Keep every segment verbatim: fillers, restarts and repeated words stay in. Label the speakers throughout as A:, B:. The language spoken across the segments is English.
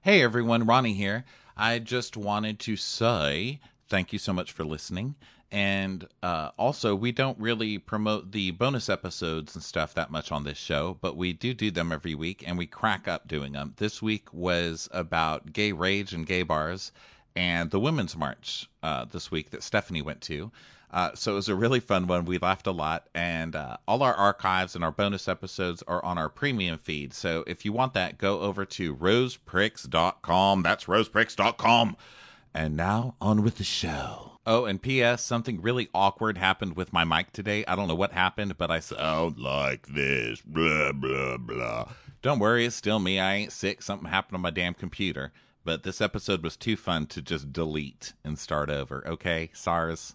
A: Hey everyone, Ronnie here. I just wanted to say thank you so much for listening. And uh, also, we don't really promote the bonus episodes and stuff that much on this show, but we do do them every week, and we crack up doing them. This week was about gay rage and gay bars and the Women's March uh, this week that Stephanie went to. Uh, so it was a really fun one. We laughed a lot, and uh, all our archives and our bonus episodes are on our premium feed. So if you want that, go over to rosepricks dot com. That's rosepricks dot com. And now on with the show. Oh, and P S something really awkward happened with my mic today. I don't know what happened, but I sound like this. Blah, blah, blah. Don't worry, it's still me. I ain't sick. Something happened on my damn computer. But this episode was too fun to just delete and start over. Okay, SARS.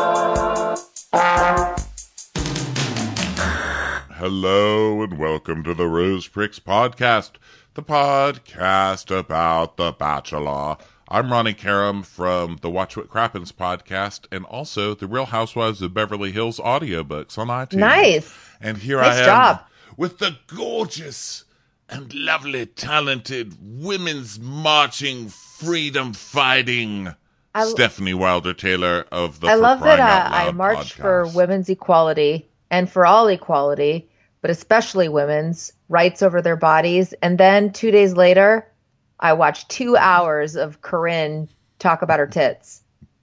B: Hello and welcome to the Rose Pricks Podcast, the podcast about The Bachelor. I'm Ronnie Karam from the Watch What Crappens podcast and also the Real Housewives of Beverly Hills audiobooks on iTunes.
C: Nice.
B: And here
C: nice
B: I am
C: job.
B: with the gorgeous and lovely, talented, women's marching, freedom-fighting I, Stephanie Wilder-Taylor of the
C: I
B: For
C: love
B: Crying
C: that
B: Out
C: uh,
B: Loud
C: I march
B: podcast.
C: for women's equality and for all equality, but especially women's rights over their bodies. And then two days later, I watched two hours of Corinne talk about her tits.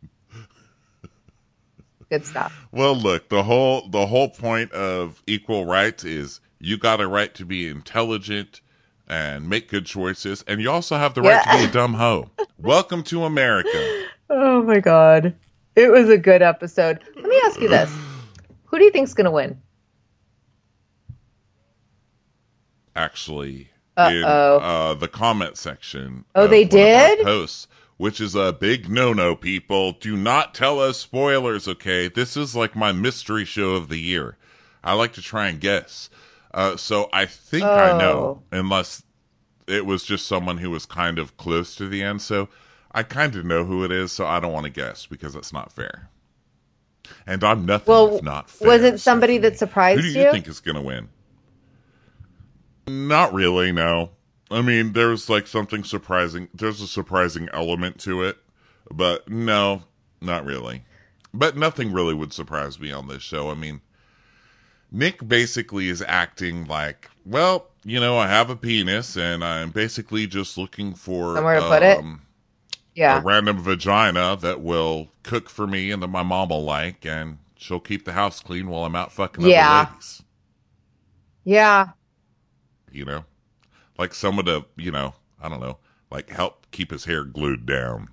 C: Good stuff.
B: Well, look, the whole the whole point of equal rights is you got a right to be intelligent and make good choices, and you also have the right
C: yeah.
B: to be a dumb hoe. Welcome to America.
C: Oh my God. It was a good episode. Let me ask you this. Who do you think's going to win?
B: Actually,
C: Uh-oh.
B: in uh, the comment section
C: oh,
B: of
C: they
B: one
C: did?
B: of our posts, which is a big no-no, people. Do not tell us spoilers, okay? This is like my mystery show of the year. I like to try and guess. Uh, so I think
C: oh.
B: I know, unless it was just someone who was kind of close to the end. So I kind of know who it is, so I don't want to guess because it's not fair. And I'm nothing
C: well,
B: if not fair.
C: Was it somebody
B: Stephanie.
C: that surprised you?
B: Who do you, you think is going to win? Not really, no. I mean, there's like something surprising. There's a surprising element to it, but no, not really. But nothing really would surprise me on this show. I mean, Nick basically is acting like, well, you know, I have a penis and I'm basically just looking for
C: somewhere to
B: um,
C: put it. Yeah.
B: a random vagina that will cook for me and that my mom will like, and she'll keep the house clean while I'm out fucking
C: yeah.
B: other ladies.
C: Yeah.
B: You know? Like someone to, you know, I don't know, like help keep his hair glued down.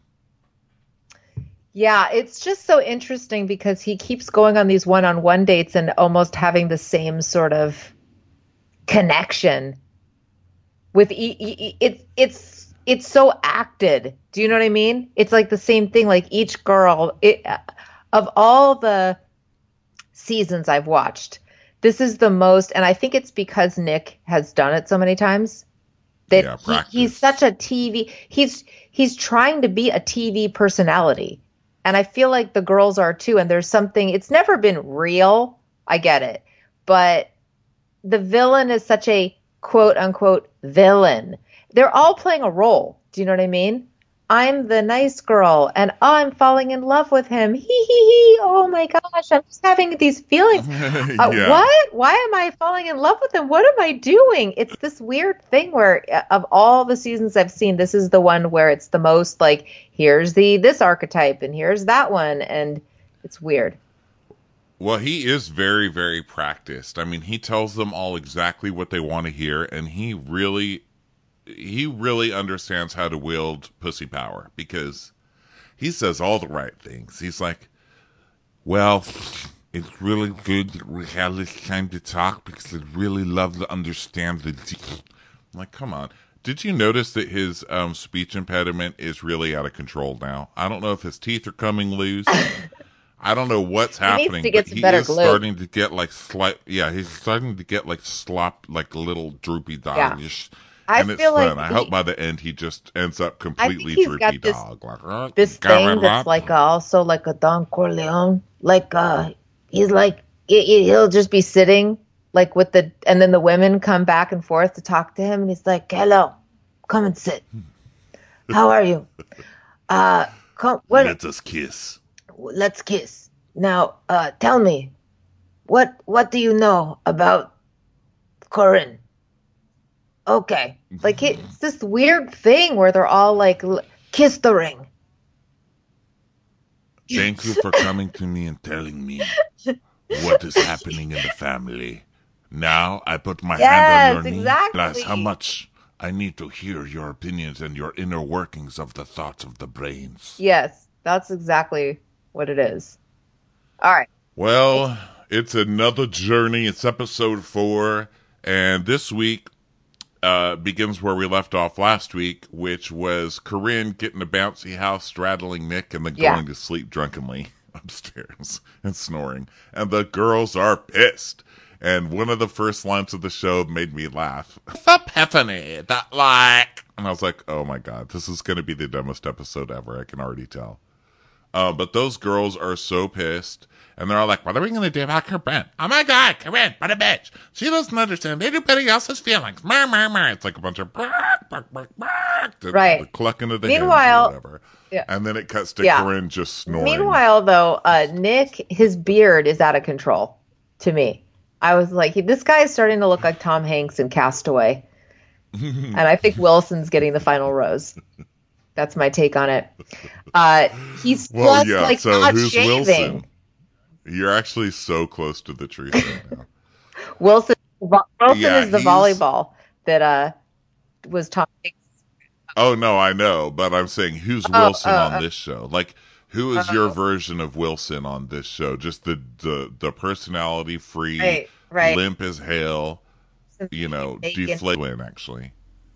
C: Yeah, it's just so interesting because he keeps going on these one-on-one dates and almost having the same sort of connection with e- e- it's it's it's so acted. Do you know what I mean? It's like the same thing. Like each girl, it, of all the seasons I've watched, this is the most, and I think it's because Nick has done it so many times that
B: yeah,
C: he, he's such a T V. He's he's trying to be a T V personality. And I feel like the girls are too. And there's something, it's never been real. I get it. But the villain is such a quote unquote villain. They're all playing a role. Do you know what I mean? I'm the nice girl and oh, I'm falling in love with him. Hee hee hee. Oh my gosh. I'm just having these feelings.
B: yeah.
C: uh, what? Why am I falling in love with him? What am I doing? It's this weird thing where uh, of all the seasons I've seen, this is the one where it's the most like, here's the, this archetype and here's that one. And it's weird.
B: Well, he is very, very practiced. I mean, he tells them all exactly what they want to hear. And he really, he really understands how to wield pussy power because he says all the right things. He's like, well, it's really good that we have this time to talk because I'd really love to understand the de-. I'm like, come on. Did you notice that his um, speech impediment is really out of control now? I don't know if his teeth are coming loose. I don't know what's happening.
C: He needs to get
B: but
C: some
B: he
C: better
B: is
C: glue.
B: starting to get like slight. Yeah, he's starting to get like slop, like a little droopy dog.
C: Yeah. I
B: And it's
C: feel
B: fun.
C: like
B: I
C: he,
B: hope by the end he just ends up completely
C: he's
B: droopy
C: got this-
B: dog. Like, uh,
C: this thing that's like a, also like a Don Corleone. Like uh, he's like, it, it, he'll just be sitting like with the, and then the women come back and forth to talk to him. And he's like, hello, come and sit. How are you? Uh, come, what?
B: Let us kiss.
C: Let's kiss. Now, uh, tell me, what what do you know about Corinne? Okay, like it's this weird thing where they're all like, l- kiss the ring.
B: Thank you for coming to me and telling me what is happening in the family. Now I put my hand
C: Yes,
B: on your knee.
C: exactly.
B: Realize how much I need to hear your opinions and your inner workings of the thoughts of the brains.
C: Yes, that's exactly what it is. All right.
B: Well, it's another journey. It's episode four, and this week uh, begins where we left off last week, which was Corinne getting a bouncy house, straddling Nick, and then
C: Yeah.
B: going to sleep drunkenly upstairs and snoring. And the girls are pissed. And one of the first lines of the show made me laugh. The epiphany that like, and I was like, oh my god, this is going to be the dumbest episode ever. I can already tell. Uh, but those girls are so pissed. And they're all like, what are we going to do about Corinne? Oh my god, Corinne, what a bitch. She doesn't understand anybody else's feelings. Mer, mer, mer. It's like a bunch of bark, bark, bark, bark, the,
C: Right.
B: the clucking of the
C: Meanwhile-
B: hens or whatever.
C: Yeah.
B: And then it cuts to
C: Yeah.
B: Corinne just snoring.
C: Meanwhile, though, uh, Nick, his beard is out of control to me. I was like, he, this guy is starting to look like Tom Hanks in Castaway. And I think Wilson's getting the final rose. That's my take on it. Uh, he's
B: Well,
C: just
B: yeah,
C: like
B: so
C: not
B: who's
C: shaving.
B: Wilson? You're actually so close to the truth right now.
C: Wilson, Wilson
B: Yeah,
C: is the
B: he's-
C: volleyball that uh, was Tom Hanks.
B: Oh, no, I know, but I'm saying who's
C: Oh,
B: Wilson
C: oh,
B: on
C: oh.
B: this show? Like, who is your version of Wilson on this show? Just the the, the personality free,
C: Right, right.
B: limp as hell, you know,
C: Bacon.
B: deflated, actually.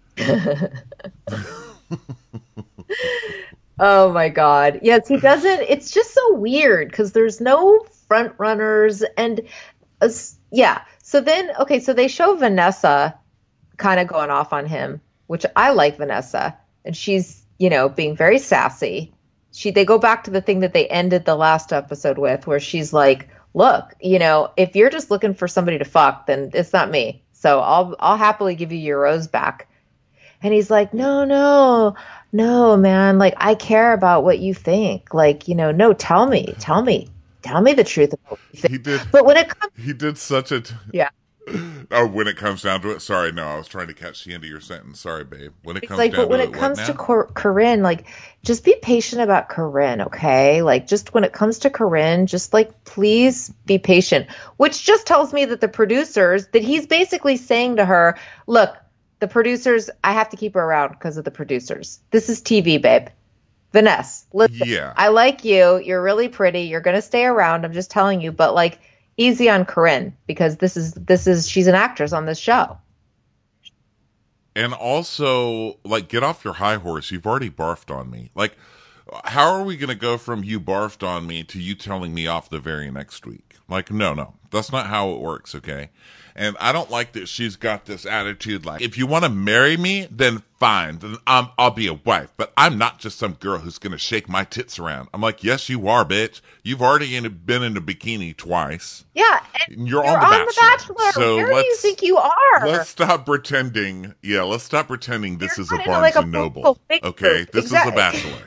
C: Oh my God. Yes, he doesn't. It's just so weird because there's no front runners. And uh, s- yeah. So then, okay, so they show Vanessa kind of going off on him, which I like Vanessa. And she's, you know, being very sassy. She, they go back to the thing that they ended the last episode with, where she's like, look, you know, if you're just looking for somebody to fuck, then it's not me. So I'll, I'll happily give you your rose back. And he's like, no, no, no, man. Like, I care about what you think. Like, you know, no, tell me, tell me, tell me the truth about what you think.
B: He did.
C: But when it comes,
B: He did such a. T-
C: yeah,
B: oh, when it comes down to it. Sorry, no, I was trying to catch the end of your sentence. Sorry, babe. When it
C: it's
B: comes
C: like,
B: down
C: but when
B: to
C: it
B: it,
C: comes
B: what
C: to
B: now?
C: Cor- Corinne, like, just be patient about Corinne, okay? Like, just when it comes to Corinne, just like, please be patient. Which just tells me that the producers, that he's basically saying to her, look, the producers, I have to keep her around because of the producers. This is T V, babe. Vanessa, listen,
B: Yeah.
C: I like you. You're really pretty. You're going to stay around. I'm just telling you, but like, easy on Corinne because this is, this is, she's an actress on this show.
B: And also, like, get off your high horse. You've already barfed on me. Like, how are we going to go from you barfed on me to you telling me off the very next week? Like, no, no. That's not how it works, okay? And I don't like that she's got this attitude like, if you want to marry me, then fine. Then I'm, I'll be a wife. But I'm not just some girl who's going to shake my tits around. I'm like, yes, you are, bitch. You've already in, been in a bikini twice.
C: Yeah. And
B: You're,
C: you're
B: on, the,
C: on
B: Bachelor.
C: The Bachelor.
B: So
C: Where do you
B: let's-
C: think you are?
B: Let's stop pretending. Yeah, let's stop pretending this
C: You're
B: is a
C: not in,
B: Barnes
C: like, a
B: and Noble.
C: full picture.
B: Okay, this
C: Exactly.
B: is a Bachelor.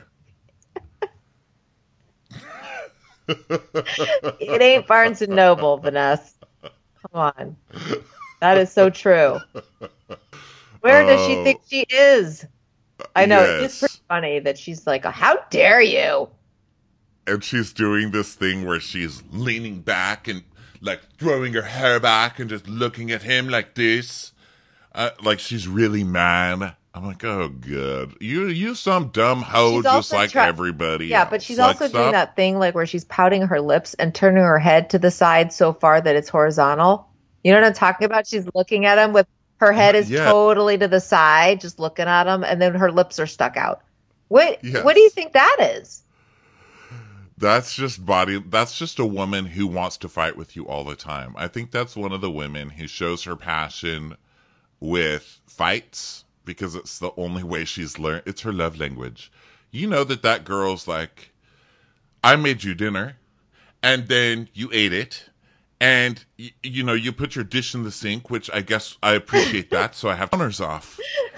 C: It ain't Barnes and Noble, Vanessa. Come on. That is so true. Where does she
B: Oh.
C: think she is? I know. It's
B: Yes.
C: pretty funny that she's like, how dare you?
B: And she's doing this thing where she's leaning back and like throwing her hair back and just looking at him like this, uh, like she's really mad. I'm like, oh, good. You, you some dumb hoe,
C: She's
B: just
C: also
B: like
C: try-
B: everybody.
C: Yeah,
B: else.
C: but she's
B: Like,
C: also
B: stop-
C: doing that thing like where she's pouting her lips and turning her head to the side so far that it's horizontal. You know what I'm talking about? She's looking at him with her head is
B: Yeah.
C: totally to the side, just looking at him, and then her lips are stuck out. What
B: Yes.
C: what do you think that is?
B: That's just body. That's just a woman who wants to fight with you all the time. I think that's one of the women who shows her passion with fights because it's the only way she's learned. It's her love language. You know that that girl's like, I made you dinner, and then you ate it, and y- you know you put your dish in the sink, which I guess I appreciate that, so I have counters off.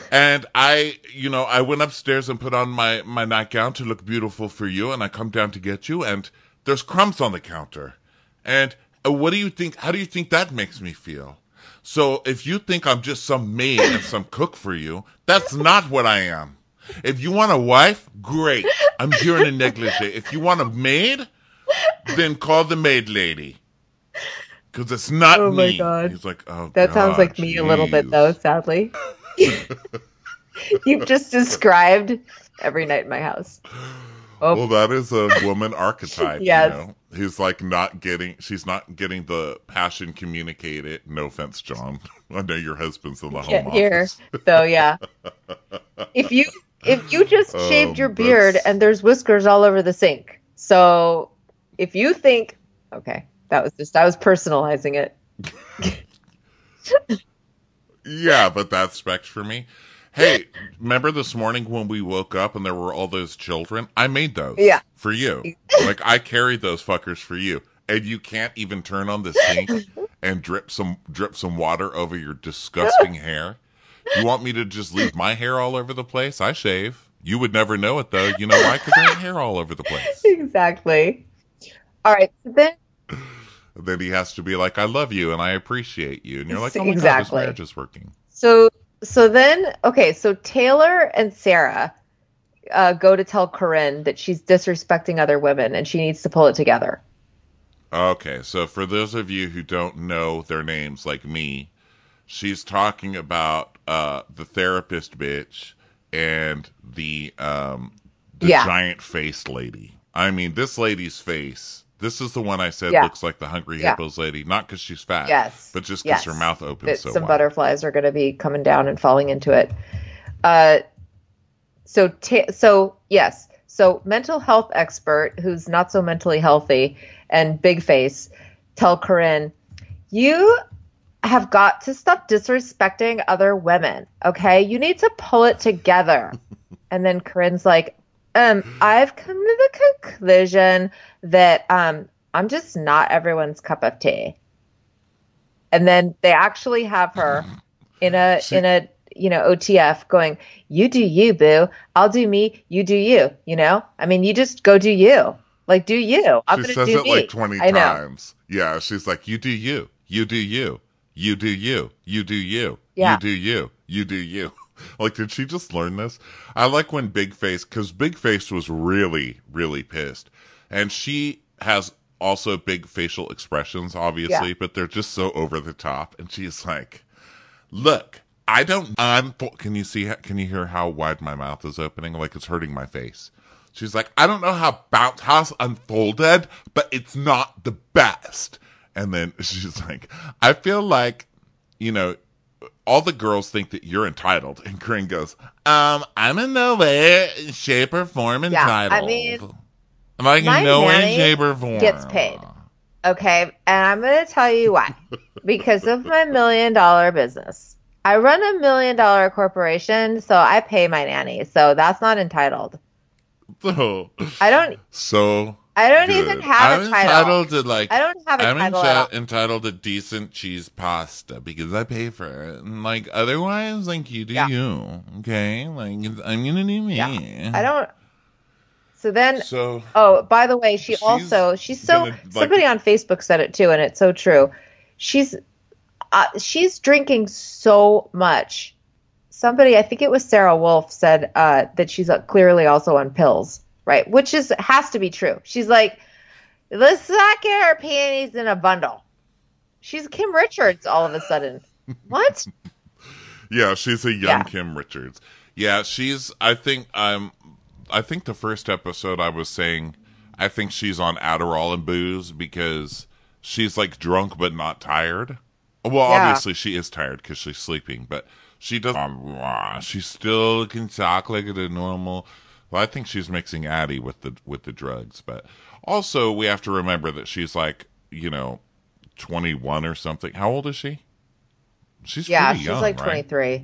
B: And I, you know, I went upstairs and put on my, my nightgown to look beautiful for you, and I come down to get you, and there's crumbs on the counter. And uh, what do you think, how do you think that makes me feel? So if you think I'm just some maid and some cook for you, that's not what I am. If you want a wife, great. I'm here in a negligee. If you want a maid, then call the maid lady. Because it's not
C: Oh my
B: me.
C: God.
B: He's like, oh,
C: That
B: God,
C: sounds like me a little bit,
B: jeez.
C: though, sadly. You've just described every night in my house. Oh,
B: Well, that is a woman archetype,
C: Yes.
B: you know. He's like not getting, she's not getting the passion communicated. No offense, John. I know your husband's in the home
C: can't hear.
B: office.
C: So yeah. If you if you just
B: Um,
C: shaved your beard
B: that's-
C: and there's whiskers all over the sink. So if you think okay, that was just I was personalizing it.
B: Yeah, but that's specs for me. Hey, remember this morning when we woke up and there were all those children? I made those.
C: Yeah.
B: For you. Like, I carried those fuckers for you. And you can't even turn on the sink and drip some drip some water over your disgusting hair. You want me to just leave my hair all over the place? I shave. You would never know it, though. You know why? Because I have hair all over the place.
C: Exactly. All right. So then
B: Then he has to be like, I love you and I appreciate you. And you're like, oh my God, this
C: Exactly.
B: marriage is working.
C: so so then okay, so Taylor and Sarah uh, go to tell Corinne that she's disrespecting other women and she needs to pull it together.
B: Okay, so for those of you who don't know their names like me, she's talking about uh, the therapist bitch and the um, the
C: Yeah.
B: giant faced lady. I mean, this lady's face. This is the one I said
C: Yeah.
B: looks like the Hungry
C: Yeah.
B: Hippos lady, not because she's fat,
C: Yes.
B: but just because
C: Yes.
B: her mouth opens
C: That
B: so
C: some
B: wide.
C: butterflies are going to be coming down and falling into it. Uh, so, ta- so yes, so mental health expert who's not so mentally healthy and big face tell Corinne, you have got to stop disrespecting other women. Okay, you need to pull it together. And then Corinne's like, um, I've come to the conclusion that um, I'm just not everyone's cup of tea. And then they actually have her in a
B: See-
C: in a you know O T F going, you do you, boo. I'll do me. You do you. You know, I mean, you just go do you. Like, do you? I'm
B: She
C: gonna
B: says
C: do
B: it
C: me.
B: like twenty
C: I know.
B: times. Yeah, she's like, you do you. You do you. You do you. You do you.
C: Yeah.
B: You do you. You do you. Like, did she just learn this? I like when Big Face, because Big Face was really, really pissed. And she has also big facial expressions, obviously,
C: Yeah.
B: but they're just so over the top. And she's like, look, I don't, I'm, can you see, can you hear how wide my mouth is opening? Like, it's hurting my face. She's like, I don't know how Bounce House unfolded, but it's not the best. And then she's like, I feel like, you know, all the girls think that you're entitled. And Corinne goes, um, I'm in no way, shape, or form
C: Yeah, I
B: entitled.
C: mean,
B: I'm like,
C: my
B: in no way,
C: nanny
B: shape, or form.
C: gets paid. Okay, and I'm going to tell you why. Because of my million dollar business. I run a million dollar corporation, so I pay my nanny. So that's not entitled.
B: So,
C: I don't
B: so
C: I don't
B: good.
C: even have
B: I'm
C: a title.
B: entitled to like,
C: I don't have a
B: I'm
C: title
B: enti-
C: at all.
B: entitled to decent cheese pasta because I pay for it. And like, otherwise, like, you do
C: Yeah.
B: you. Okay? Like, it's- I'm gonna do me.
C: Yeah. I don't So then
B: So,
C: oh, by the way, she
B: She's
C: also she's so
B: gonna, like-
C: somebody on Facebook said it too and it's so true. She's uh, she's drinking so much. Somebody, I think it was Sarah Wolf, said uh, that she's uh, clearly also on pills, right? Which is has to be true. She's like, let's not get our panties in a bundle. She's Kim Richards all of a sudden. What?
B: yeah, she's a young
C: Yeah.
B: Kim Richards. Yeah, she's, I think, um, I think the first episode I was saying, I think she's on Adderall and booze because she's like drunk but not tired. Well,
C: Yeah.
B: obviously she is tired because she's sleeping, but she does. Um, she still can talk like a normal. Well, I think she's mixing Addie with the with the drugs, but also we have to remember that she's like, you know, twenty-one or something. How old is she? She's
C: Yeah,
B: pretty
C: she's
B: young,
C: like
B: right?
C: twenty-three.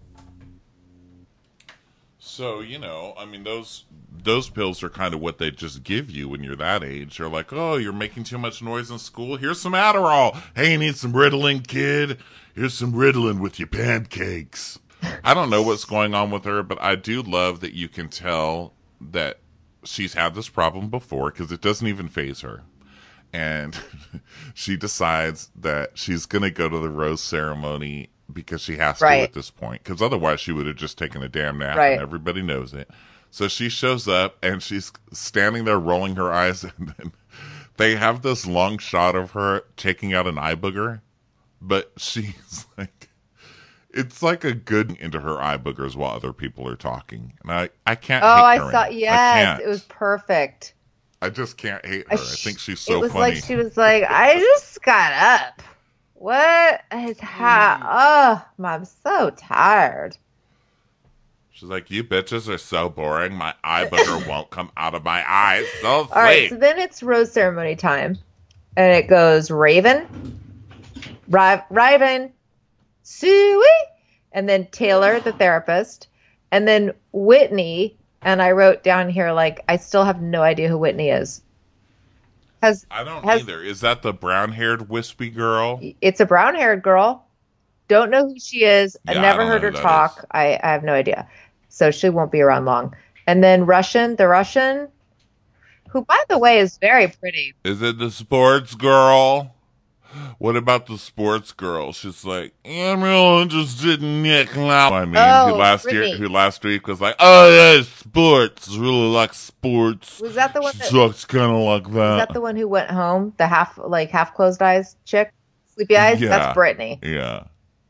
B: So, you know, I mean, those those pills are kind of what they just give you when you're that age. They're like, oh, you're making too much noise in school. Here's some Adderall. Hey, you need some Ritalin, kid? Here's some Ritalin with your pancakes. I don't know what's going on with her, but I do love that you can tell that she's had this problem before because it doesn't even faze her. And she decides that she's going to go to the rose ceremony because she has to
C: Right.
B: at this point. Because otherwise she would have just taken a damn nap
C: Right.
B: and everybody knows it. So she shows up and she's standing there rolling her eyes. And then they have this long shot of her taking out an eye booger. But she's like, it's like a good into her eye boogers while other people are talking. And I, I can't
C: Oh,
B: hate
C: I
B: her.
C: saw.
B: in it. I
C: Yes,
B: can't.
C: it was perfect.
B: I just can't hate her. I,
C: sh-
B: think she's so
C: It was
B: funny.
C: like she was like, I just got up. What is ha? Oh, I'm so tired.
B: She's like, you bitches are so boring. My eye booger won't come out of my eyes. So sweet.
C: All right, so then it's rose ceremony time, and it goes Raven, Ra- Raven, Suey, and then Taylor, the therapist, and then Whitney. And I wrote down here like I still have no idea who Whitney is. Has
B: I don't
C: has,
B: either. Is that the brown-haired wispy girl?
C: It's a brown-haired girl. Don't know who she is.
B: Yeah,
C: I've
B: I
C: never
B: don't know
C: heard
B: who
C: her
B: that
C: talk.
B: is.
C: I, I have no idea. So she won't be around long. And then Russian, the Russian, who by the way is very pretty.
B: Is it the sports girl? What about the sports girl? She's like, I'm real interested in Nick Lau. I mean,
C: Oh,
B: who last
C: Brittany.
B: year, who last week was like, oh yeah, sports. Really like sports.
C: Was that the one
B: She
C: that,
B: talks kind of like
C: was
B: that.
C: that the one who went home? The half like half closed eyes chick? Sleepy eyes?
B: Yeah.
C: That's Brittany.
B: Yeah.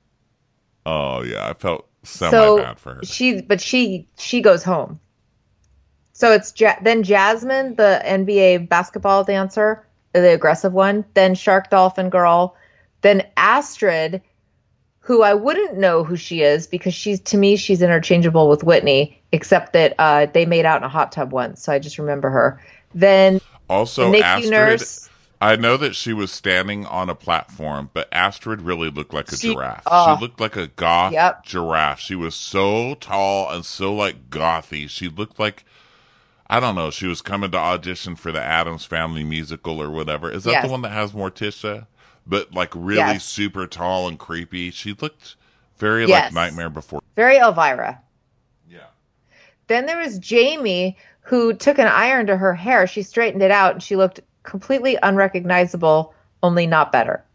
B: Oh yeah, I felt semi
C: So
B: bad for her.
C: she but she she goes home. So it's ja- then Jasmine, the N B A basketball dancer, the aggressive one, then Shark Dolphin Girl, then Astrid, who I wouldn't know who she is because she's to me she's interchangeable with Whitney, except that uh, they made out in a hot tub once, so I just remember her. Then
B: Also,
C: Nikki
B: Astrid,
C: Nurse.
B: I know that she was standing on a platform, but Astrid really looked like a
C: She-
B: giraffe.
C: oh.
B: she looked like a goth
C: Yep.
B: giraffe. She was so tall and so like gothy. She looked like, I don't know, she was coming to audition for the Addams Family musical or whatever. Is that
C: Yes.
B: the one that has Morticia? But like really
C: Yes.
B: super tall and creepy. She looked very
C: Yes.
B: like Nightmare Before.
C: Very Elvira.
B: Yeah.
C: Then there was Jamie, who took an iron to her hair. She straightened it out, and she looked completely unrecognizable, only not better.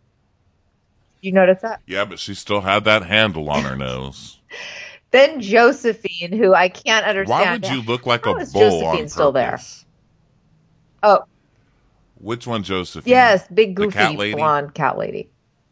C: You notice that?
B: Yeah, but she still had that handle on her nose.
C: Then Josephine, who I can't
B: Why
C: understand.
B: would you look like
C: How
B: a
C: is
B: bull
C: Josephine
B: on purpose?
C: still there? Oh,
B: Which one, Josephine?
C: yes, big
B: The
C: goofy
B: cat lady?
C: blonde cat lady.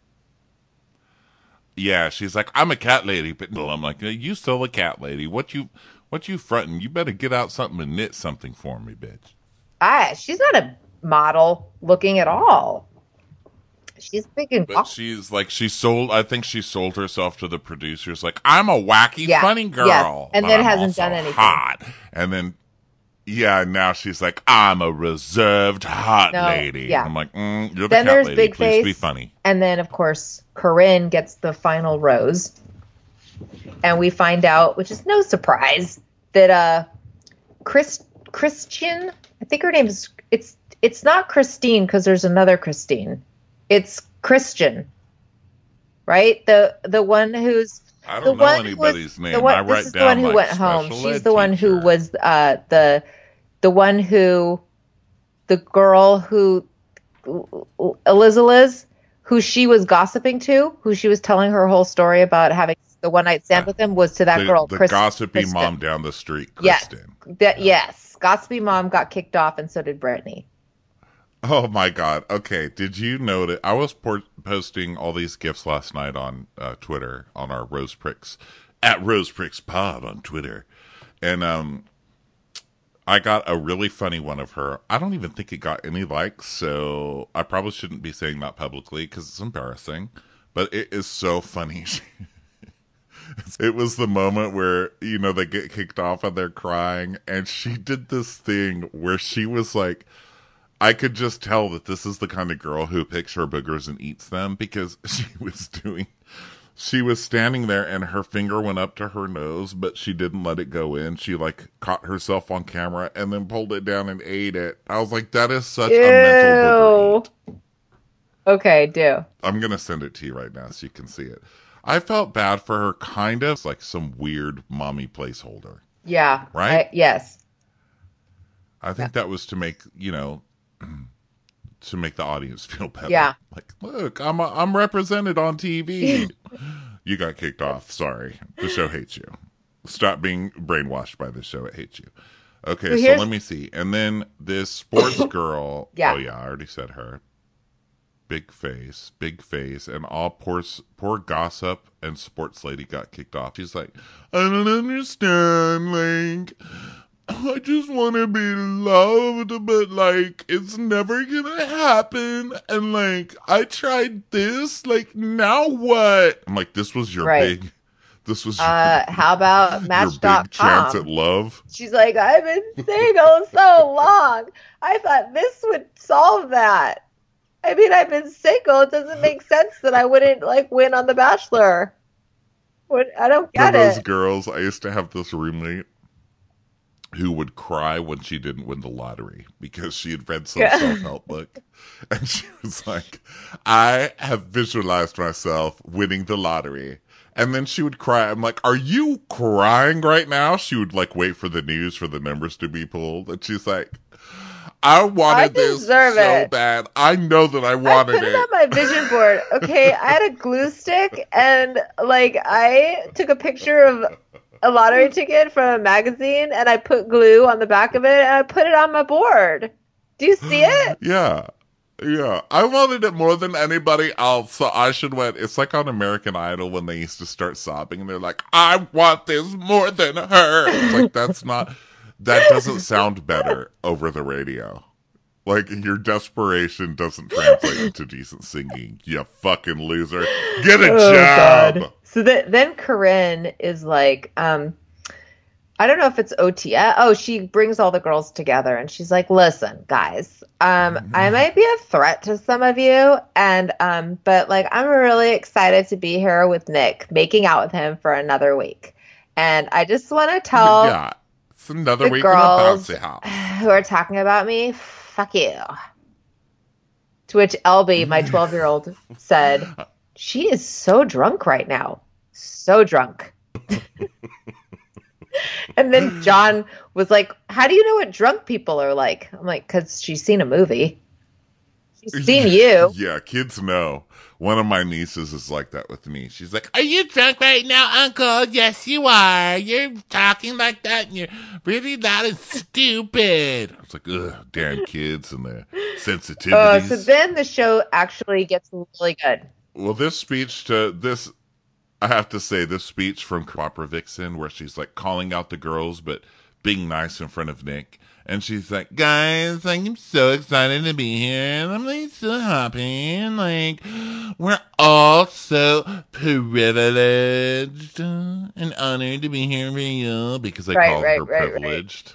B: Yeah, she's like, I'm a cat lady, but no, I'm like, you still a cat lady. What you, what you fronting? You better get out something and knit something for me, bitch.
C: Ah, she's not a model looking at all. She's big and
B: But she's like, she sold. I think she sold herself to the producers. Like, I'm a wacky,
C: Yeah,
B: funny girl,
C: yes, and
B: but
C: then
B: I'm
C: hasn't
B: also
C: done anything.
B: Hot, and then yeah, now she's like, I'm a reserved hot
C: No,
B: lady.
C: yeah.
B: I'm like, mm, you're the
C: Then
B: cat
C: there's
B: lady.
C: Big
B: Please
C: Face.
B: be funny.
C: And then, of course, Corinne gets the final rose. And we find out, which is no surprise, that uh, Chris Christian, I think her name is, it's it's not Christine because there's another Christine. It's Christian, right? The the one who's
B: I
C: the
B: don't know
C: one who
B: anybody's
C: was,
B: name.
C: The one,
B: I write
C: this is
B: down
C: the one who
B: like
C: went home.
B: special
C: She's
B: ed
C: the one who
B: teacher.
C: was uh, the the one who the girl who Eliza Liz, who she was gossiping to, who she was telling her whole story about having the one night stand with him, was to that
B: the,
C: girl,
B: the
C: Chris-
B: gossipy
C: Kristen.
B: mom down the street,
C: Yes.
B: Kristen.
C: That yes, gossipy mom got kicked off, and so did Brittany.
B: Oh my God. Okay. Did you know that I was por- posting all these gifs last night on uh, Twitter on our Rose Pricks at Rose Pricks Pod on Twitter. And, um, I got a really funny one of her. I don't even think it got any likes, so I probably shouldn't be saying that publicly because it's embarrassing, but it is so funny. It was the moment where, you know, they get kicked off and they're crying, and she did this thing where she was like, I could just tell that this is the kind of girl who picks her boogers and eats them, because she was doing, she was standing there and her finger went up to her nose, but she didn't let it go in. She like caught herself on camera and then pulled it down and ate it. I was like, that is such a mental booger eat.
C: Okay, do.
B: I'm going to send it to you right now so you can see it. I felt bad for her, kind of like some weird mommy placeholder.
C: Yeah.
B: Right?
C: I, yes.
B: I think that was to make, you know, to make the audience feel better.
C: Yeah.
B: Like, look, I'm a, I'm represented on T V. You got kicked off. Sorry. The show hates you. Stop being brainwashed by the show. It hates you. Okay,
C: So
B: so,
C: here's-
B: let me see. And then this sports girl.
C: Yeah.
B: Oh, yeah, I already said her. Big face, big face, and all poor, poor gossip and sports lady got kicked off. She's like, I don't understand, like, I just want to be loved, but, like, it's never gonna happen, and, like, I tried this, like, now what? I'm like, this was your
C: Right.
B: big, this was
C: Uh,
B: your,
C: how about
B: your
C: Match
B: big
C: dot
B: chance at
C: com?
B: love.
C: She's like, I've been single so long. I thought this would solve that. I mean, I've been single. It doesn't make sense that I wouldn't like win on The Bachelor. What? I don't
B: For
C: get
B: those
C: it.
B: girls, I used to have this roommate who would cry when she didn't win the lottery because she had read some self-help book. And she was like, I have visualized myself winning the lottery. And then she would cry. I'm like, are you crying right now? She would like wait for the news for the numbers to be pulled. And she's like, I wanted
C: I
B: this
C: deserve
B: so
C: it.
B: bad. I know that I
C: I
B: wanted
C: put it on
B: it.
C: my vision board. Okay, I had a glue stick and like I took a picture of a lottery ticket from a magazine and I put glue on the back of it and I put it on my board. Do you see it?
B: Yeah. Yeah. I wanted it more than anybody else, so I should win. It's like on American Idol when they used to start sobbing and they're like, I want this more than her. It's like, that's not, that doesn't sound better over the radio. Like, your desperation doesn't translate into decent singing. You fucking loser. Get a
C: Oh,
B: job.
C: God. So th- then Corinne is like, um, I don't know if it's O T S. Oh, she brings all the girls together and she's like, listen, guys, um, I might be a threat to some of you. And, um, but like, I'm really excited to be here with Nick, making out with him for another week. And I just want to tell
B: Yeah. It's another
C: the
B: week
C: girls
B: in a bouncy house.
C: who are talking about me, fuck you. To which Elby, my twelve year old, said, she is so drunk right now. So drunk. And then John was like, how do you know what drunk people are like? I'm like, because she's seen a movie. She's seen you.
B: Yeah, kids know. One of my nieces is like that with me. She's like, are you drunk right now, Uncle? Yes, you are. You're talking like that and you're really loud and stupid. I was like, ugh, damn kids and their sensitivities.
C: Uh, so then the show actually gets really good.
B: Well, this speech to this, I have to say, this speech from Opera Vixen, where she's like calling out the girls, but being nice in front of Nick. And she's like, guys, like, I'm so excited to be here. And I'm like so happy. And like, we're all so privileged and honored to be here for you. Because I
C: Right,
B: call
C: right,
B: her
C: right, right.
B: privileged.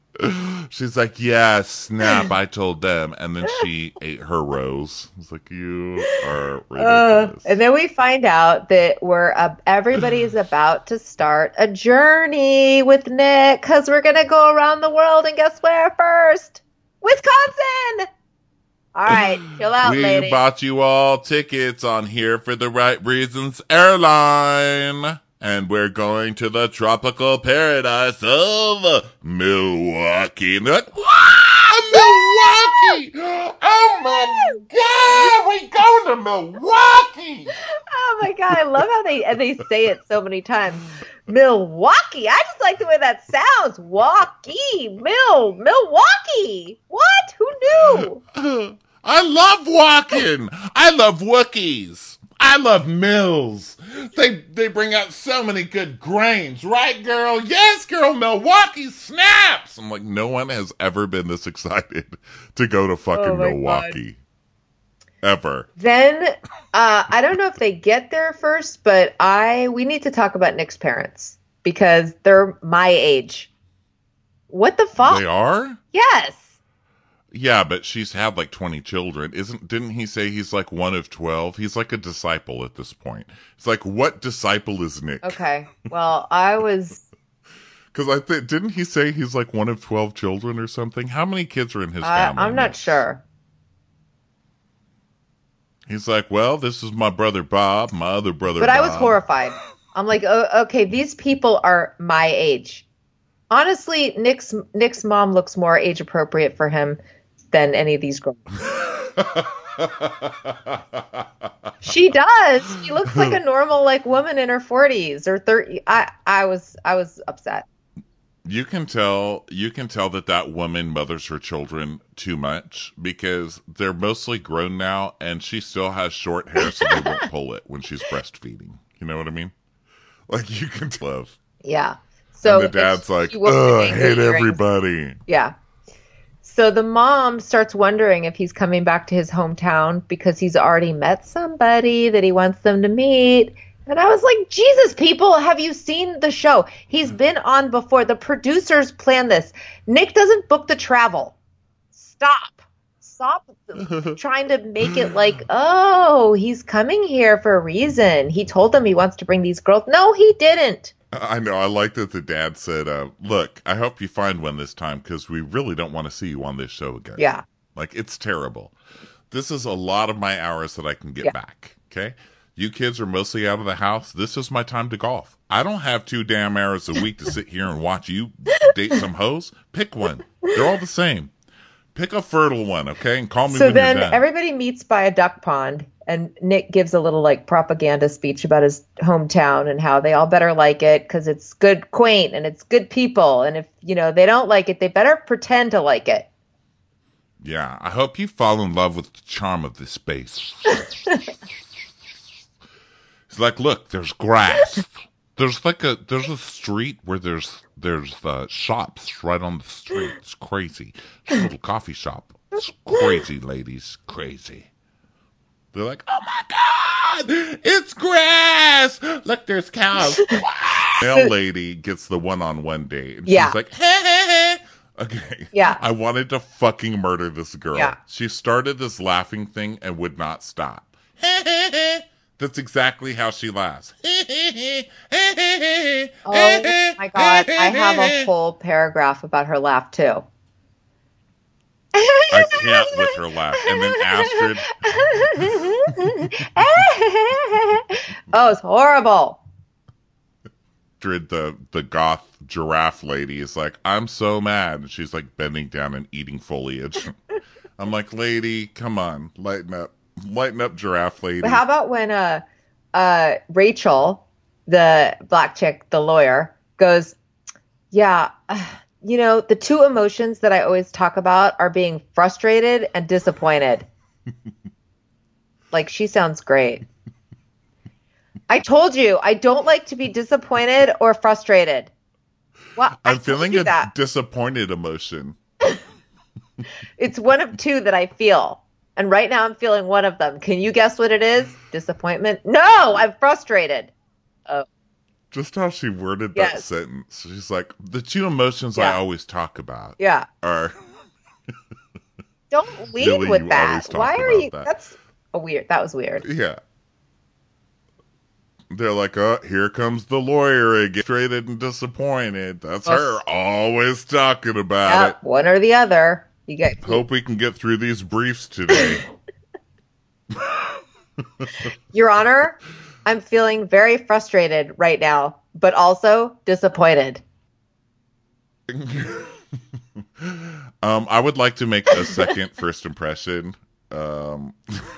B: She's like, yeah, snap, I told them. And then she ate her rose. I was like, you are
C: Uh,
B: ridiculous.
C: and then we find out that we're uh, everybody is about to start a journey with Nick because we're gonna go around the world and guess where first? Wisconsin. All right, chill out,
B: we
C: lady.
B: bought you all tickets on Here for the Right Reasons airline. And we're going to the tropical paradise of Milwaukee. And they're like, wow, Milwaukee! Oh my God, we going to Milwaukee!
C: Oh my god, I love how they and they say it so many times. Milwaukee. I just like the way that sounds. Walkie. Mil. Milwaukee. What? Who knew?
B: I love walking. I love Wookiees. I love Mills. They they bring out so many good grains, right, girl? Yes, girl. Milwaukee snaps. I'm like, no one has ever been this excited to go to fucking
C: Oh my
B: Milwaukee. Ever.
C: Then uh, I don't know if they get there first, but I we need to talk about Nick's parents because they're my age. What the fuck?
B: They are?
C: Yes.
B: Yeah, but she's had like twenty children. Isn't didn't he say he's like one of twelve? He's like a disciple at this point. It's like, what disciple is Nick?
C: Okay. Well, I was
B: Because I think didn't he say he's like one of twelve children or something? How many kids are in his
C: I,
B: family?
C: I'm not
B: Nick?
C: sure.
B: He's like, well, this is my brother Bob, my other brother
C: But
B: Bob.
C: I was horrified. I'm like, oh, okay, these people are my age. Honestly, Nick's Nick's mom looks more age appropriate for him than any of these girls. She does. She looks like a normal like woman in her forties or thirty. I I was I was upset.
B: You can tell you can tell that that woman mothers her children too much because they're mostly grown now, and she still has short hair, so they won't pull it when she's breastfeeding. You know what I mean? Like, you can love.
C: Yeah. So
B: and the dad's like,
C: she wasn't
B: ugh, I
C: angry
B: hate
C: during-
B: everybody.
C: Yeah. So the mom starts wondering if he's coming back to his hometown because he's already met somebody that he wants them to meet. And I was like, Jesus, people, have you seen the show? He's been on before. The producers plan this. Nick doesn't book the travel. Stop. Stop trying to make it like, oh, he's coming here for a reason. He told them he wants to bring these girls. No, he didn't.
B: I know. I like that the dad said, uh, look, I hope you find one this time because we really don't want to see you on this show again.
C: Yeah.
B: Like, it's terrible. This is a lot of my hours that I can get
C: Yeah.
B: back. Okay? You kids are mostly out of the house. This is my time to golf. I don't have two damn hours a week to sit here and watch you date some hoes. Pick one. They're all the same. Pick a fertile one, okay? And call me
C: So
B: when
C: then
B: you're done.
C: everybody meets by a duck pond, and Nick gives a little like propaganda speech about his hometown and how they all better like it because it's good, quaint, and it's good people. And if you know they don't like it, they better pretend to like it.
B: Yeah, I hope you fall in love with the charm of this space. It's like, look, there's grass. There's like a there's a street where there's there's uh, shops right on the street. It's crazy. It's a little coffee shop. It's crazy, ladies, crazy. They're like, oh my god, it's grass. Look, there's cows. Male lady gets the one-on-one date, and
C: Yeah.
B: she's like, hey, hey, hey. Okay.
C: Yeah.
B: I wanted to fucking murder this girl.
C: Yeah.
B: She started this laughing thing and would not stop. That's exactly how she laughs.
C: Oh my god, I have a whole paragraph about her laugh too.
B: I can't with her laugh. And then Astrid,
C: Oh, it's horrible.
B: Astrid, the, the goth giraffe lady, is like, I'm so mad. And she's like bending down and eating foliage. I'm like, lady, come on, lighten up. Lighten up, giraffe lady.
C: But how about when uh, uh, Rachel, the black chick, the lawyer, goes, yeah, uh, you know, the two emotions that I always talk about are being frustrated and disappointed. Like, she sounds great. I told you, I don't like to be disappointed or frustrated. Well, I
B: I'm
C: told
B: feeling
C: you
B: a
C: that.
B: disappointed emotion.
C: It's one of two that I feel. And right now I'm feeling one of them. Can you guess what it is? Disappointment? No, I'm frustrated. Oh,
B: Just how she worded that
C: Yes.
B: sentence. She's like, the two emotions
C: Yeah.
B: I always talk about
C: yeah.
B: are.
C: Don't lead
B: Billy,
C: with
B: you
C: that.
B: always talk
C: Why are
B: about
C: you?
B: that.
C: That's a weird. That was weird.
B: Yeah. They're like, oh, here comes the lawyer again. Frustrated and disappointed. That's her always talking about
C: Yep, one or the other. You get.
B: it. Hope we can get through these briefs today.
C: Your Honor, I'm feeling very frustrated right now, but also disappointed.
B: um, I would like to make a second first impression. Um,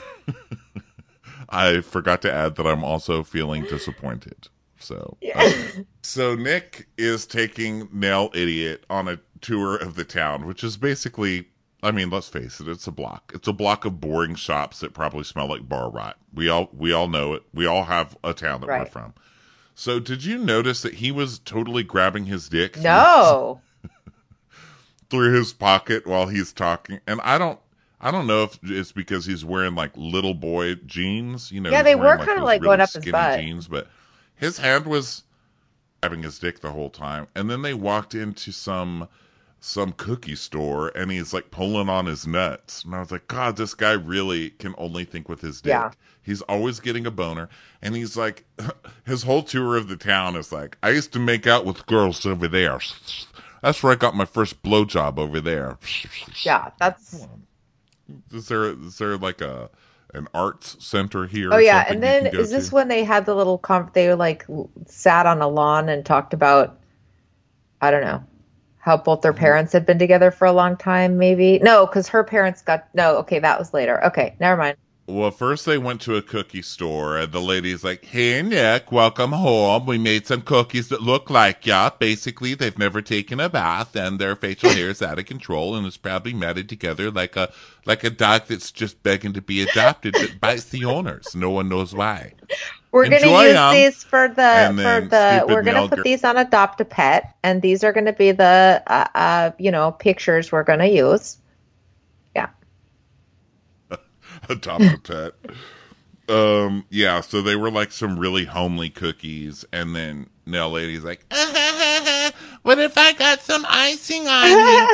B: I forgot to add that I'm also feeling disappointed. So, uh, so Nick is taking Nail Idiot on a tour of the town, which is basically, I mean, let's face it, it's a block. It's a block of boring shops that probably smell like bar rot. We all we all know it. We all have a town that we're
C: Right.
B: from. So, did you notice that he was totally grabbing his dick through-
C: No.
B: through his pocket while he's talking? And I don't. I don't know if it's because he's wearing like little boy jeans, you know.
C: Yeah,
B: he's
C: they
B: wearing,
C: were kinda
B: those
C: like
B: really
C: going up his
B: skinny
C: butt.
B: jeans, but his hand was grabbing his dick the whole time. And then they walked into some some cookie store, and he's like pulling on his nuts. And I was like, God, this guy really can only think with his dick.
C: Yeah.
B: He's always getting a boner, and he's like, his whole tour of the town is like, I used to make out with girls over there. That's where I got my first blowjob over there.
C: Yeah, that's
B: Is there is there like a an arts center here.
C: Oh
B: or
C: yeah,
B: something
C: and then
B: you can go
C: is this
B: to.
C: when they had the little conf they like l- sat on a lawn and talked about I don't know how both their parents had been together for a long time, maybe? No, because her parents got no. Okay, that was later. Okay, never mind.
B: Well, first they went to a cookie store, and the lady's like, "Hey, Nick, welcome home. We made some cookies that look like ya. Basically, they've never taken a bath, and their facial hair is out of control, and it's probably matted together like a like a dog that's just begging to be adopted, but bites the owners. No one knows why.
C: We're
B: Enjoy
C: gonna use
B: 'em."
C: these for the
B: And
C: for
B: then
C: the.
B: stupid
C: We're gonna
B: male
C: put
B: girl-
C: these on Adopt a Pet, and these are gonna be the uh, uh you know pictures we're gonna use. Yeah.
B: Adopt a pet. Um, yeah, so they were like some really homely cookies, and then Nail Lady's like, "What if I got some icing on it?"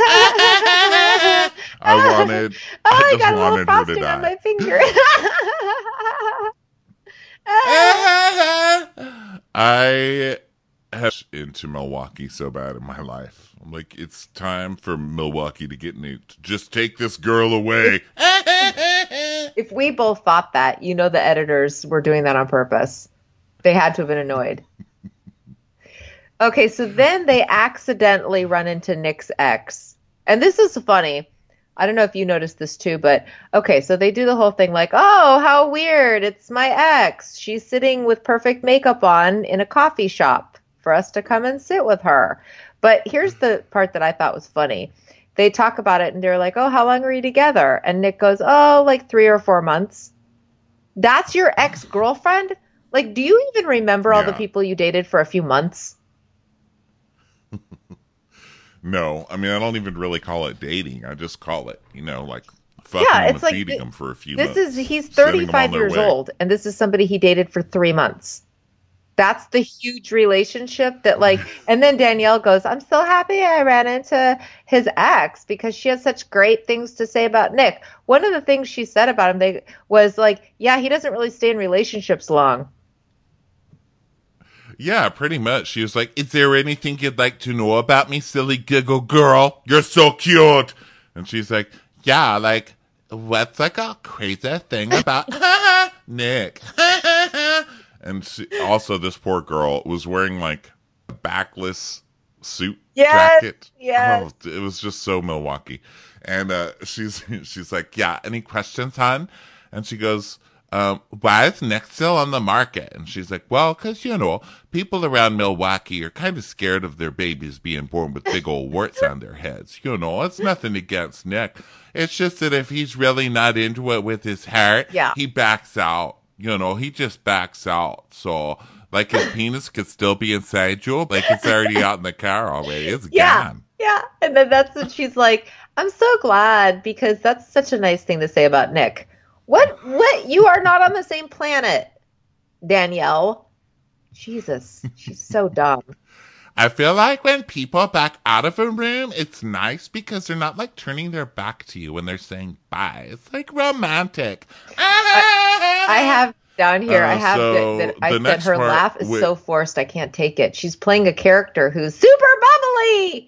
B: I wanted,
C: Oh,
B: I
C: I
B: just
C: got a little
B: wanted her to
C: frosting on
B: die.
C: my finger.
B: I have into Milwaukee so bad in my life. I'm like, it's time for Milwaukee to get nuked. Just take this girl away.
C: If we both thought that, you know the editors were doing that on purpose. They had to have been annoyed. Okay, so then they accidentally run into Nick's ex. And this is funny. I don't know if you noticed this too, but okay, so they do the whole thing like, oh, how weird. It's my ex. She's sitting with perfect makeup on in a coffee shop for us to come and sit with her. But here's the part that I thought was funny. They talk about it and they're like, oh, how long were you together? And Nick goes, oh, like three or four months. That's your ex-girlfriend? Like, do you even remember all the
B: Yeah.
C: people you dated for a few months?
B: No, I mean, I don't even really call it dating. I just call it, you know, like fucking
C: Yeah,
B: them
C: it's
B: and
C: like
B: feeding
C: thi-
B: them for a few
C: This
B: months.
C: is, he's
B: sending 'em on
C: thirty-five
B: their
C: years
B: way.
C: old, and this is somebody he dated for three months. That's the huge relationship that, like, and then Danielle goes, I'm so happy I ran into his ex because she has such great things to say about Nick. One of the things she said about him they, was like, yeah, he doesn't really stay in relationships long.
B: Yeah, pretty much. She was like, is there anything you'd like to know about me, silly giggle girl? You're so cute. And she's like, yeah, like, what's like a crazy thing about Nick? And she, also this poor girl was wearing like a backless suit
C: Yes,
B: jacket.
C: yes.
B: Oh, it was just so Milwaukee. And uh, she's she's like, yeah, any questions, hon? And she goes, um, why is Nick still on the market? And she's like, well, because, you know, people around Milwaukee are kind of scared of their babies being born with big old warts on their heads. You know, it's nothing against Nick. It's just that if he's really not into it with his heart,
C: Yeah.
B: he backs out. You know, he just backs out. So, like, his penis could still be inside you. Like, it's already out in the car already. It's
C: Yeah.
B: gone.
C: Yeah. And then that's when she's like, I'm so glad because that's such a nice thing to say about Nick. What? What? You are not on the same planet, Danielle. Jesus. She's so dumb.
B: I feel like when people back out of a room, it's nice because they're not like turning their back to you when they're saying bye. It's like romantic.
C: I have down here, I
B: Uh,
C: have
B: so
C: that, that I
B: the
C: said
B: next
C: her
B: part
C: laugh is
B: wi-
C: so forced, I can't take it. She's playing a character who's super bubbly.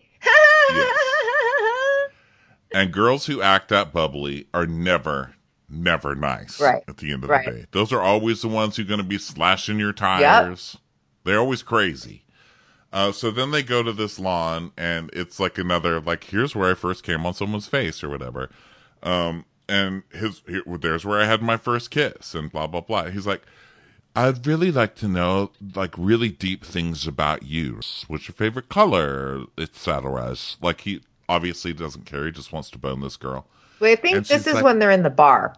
B: And girls who act that bubbly are never, never nice
C: Right.
B: at the end of
C: Right.
B: the day. Those are always the ones who are going to be slashing your tires. They're always crazy. Uh, so then they go to this lawn, and it's like another, like, here's where I first came on someone's face or whatever. Um, and his, here, there's where I had my first kiss, and blah, blah, blah. He's like, I'd really like to know, like, really deep things about you. What's your favorite color, et cetera. Like, he obviously doesn't care. He just wants to bone this girl.
C: Wait, I think
B: And
C: this
B: she's
C: is
B: like-
C: when they're in the bar.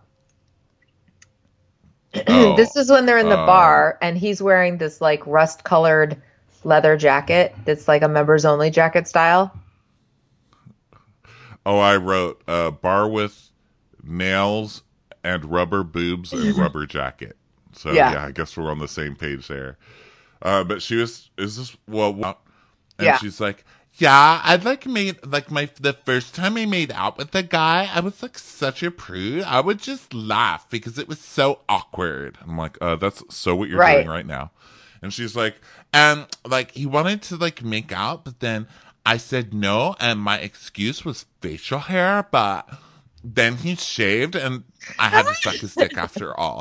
B: Oh,
C: This is when they're in the
B: um,
C: bar, and he's wearing this like rust-colored leather jacket that's like a members-only jacket style.
B: Oh, I wrote, uh, bar with nails and rubber boobs and rubber jacket. So,
C: Yeah.
B: yeah. I guess we're on the same page there. Uh, but she was, is this, well, what- and
C: Yeah.
B: she's like, yeah, I'd like made, like my, the first time I made out with the guy, I was like such a prude. I would just laugh because it was so awkward. I'm like, uh, that's so what you're
C: Right.
B: doing right now. And she's like, and like, he wanted to like make out, but then I said no, and my excuse was facial hair, but Then he shaved, and I had to suck his dick after all.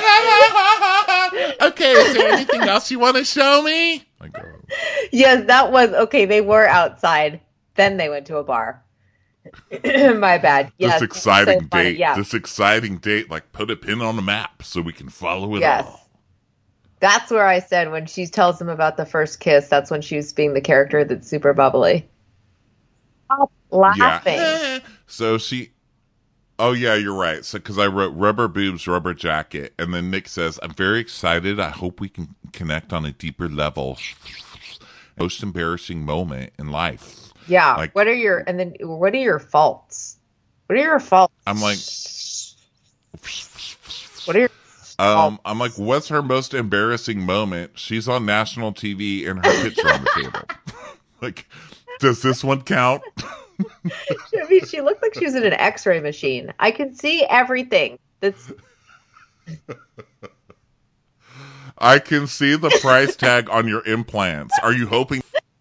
B: Okay, is there anything else you want to show me? Like, oh.
C: Yes, that was okay. They were outside. Then they went to a bar. My bad. Yes,
B: This exciting
C: so funny.
B: date.
C: Yeah.
B: This exciting date. Like, put a pin on the map so we can follow it
C: Yes.
B: all.
C: That's where I said when she tells him about the first kiss, that's when she was being the character that's super bubbly. Stop laughing.
B: Yeah. So she. Oh yeah, you're right. So because I wrote rubber boobs, rubber jacket, and then Nick says, "I'm very excited. I hope we can connect on a deeper level." Most embarrassing moment in life.
C: Yeah.
B: Like-
C: what are your and then what are your faults? What are your faults?
B: I'm like,
C: What are your
B: um, I'm like, what's her most embarrassing moment? She's on national T V and her tits are on the table. Like, does this one count?
C: I mean, she looked like she was in an X-ray machine. I can see everything. That's
B: I can see the price tag on your implants. Are you hoping?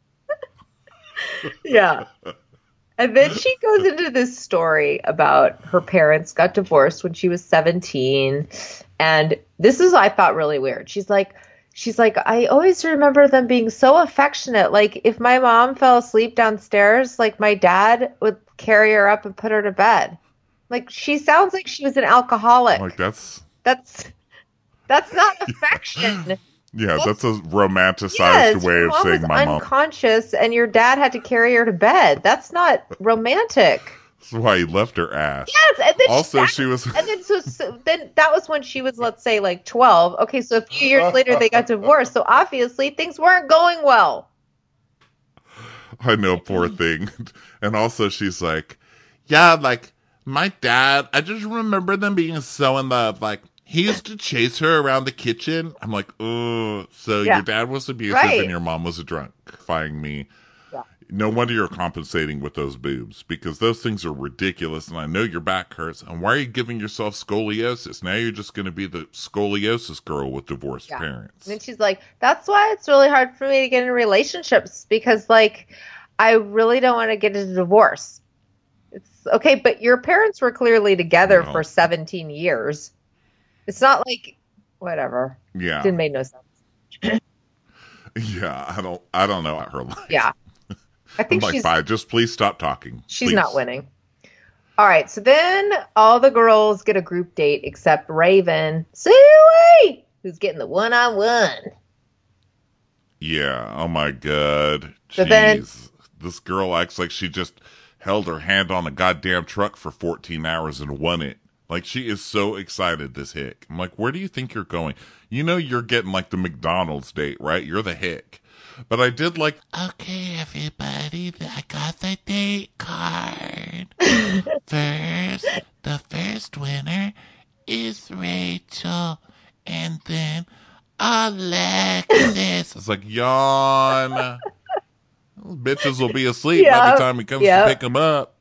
C: yeah. And then she goes into this story about her parents got divorced when she was seventeen. And this is, I thought, really weird. She's like, she's like, I always remember them being so affectionate. Like, if my mom fell asleep downstairs, like, my dad would carry her up and put her to bed. Like, she sounds like she was an alcoholic.
B: Like, that's.
C: That's that's not affection.
B: Yeah, that's a romanticized
C: Yes,
B: way
C: your
B: of
C: mom
B: saying
C: was
B: my mom.
C: unconscious, and your dad had to carry her to bed. That's not romantic.
B: That's why he left her ass.
C: Yes, and then
B: Also,
C: that-
B: she was.
C: and then so, so then that was when she was, let's say, like twelve. Okay, so a few years later they got divorced. So obviously things weren't going well.
B: I know, poor thing. And also, she's like, yeah, like, my dad, I just remember them being so in love. Like, he used to chase her around the kitchen. I'm like, oh, so
C: Yeah.
B: your dad was abusive
C: Right.
B: and your mom was a drunk. Fying me.
C: Yeah.
B: No wonder you're compensating with those boobs, because those things are ridiculous, and I know your back hurts. And why are you giving yourself scoliosis? Now you're just going to be the scoliosis girl with divorced
C: Yeah.
B: parents.
C: And then she's like, that's why it's really hard for me to get in relationships, because, like, I really don't want to get a divorce. It's okay, but your parents were clearly together
B: No.
C: for seventeen years. It's not like, whatever.
B: Yeah,
C: Didn't make no sense.
B: yeah. I don't, I don't know her life.
C: Yeah. I
B: I'm
C: think
B: like,
C: she's
B: bye. Just please stop talking.
C: she's
B: Please.
C: not winning. All right, so then all the girls get a group date except Raven, Suey, who's getting the one-on-one.
B: Yeah. Oh my god.
C: So
B: Jeez.
C: then-
B: This girl acts like she just held her hand on a goddamn truck for fourteen hours and won it. Like, she is so excited, this hick. I'm like, where do you think you're going? You know you're getting like the McDonald's date, right? You're the hick. But I did like, okay, everybody, I got the date card. First, the first winner is Rachel, and then Alexis. It's like, yawn. Those bitches will be asleep by
C: Yep,
B: the time he comes
C: yep.
B: to pick them up.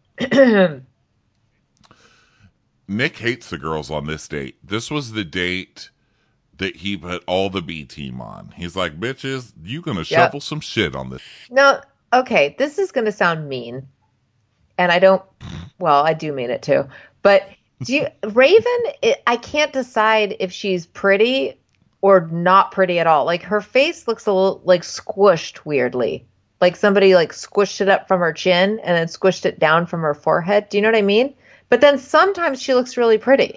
B: Nick hates the girls on this date. This was the date that he put all the B team on. He's like, bitches, you gonna shovel some shit on this.
C: No, okay, this is going to sound mean, and I don't. Well, I do mean it too. But do you, Raven? It, I can't decide if she's pretty or not pretty at all. Like, her face looks a little like squished weirdly, like somebody like squished it up from her chin and then squished it down from her forehead. Do you know what I mean? But then sometimes she looks really pretty.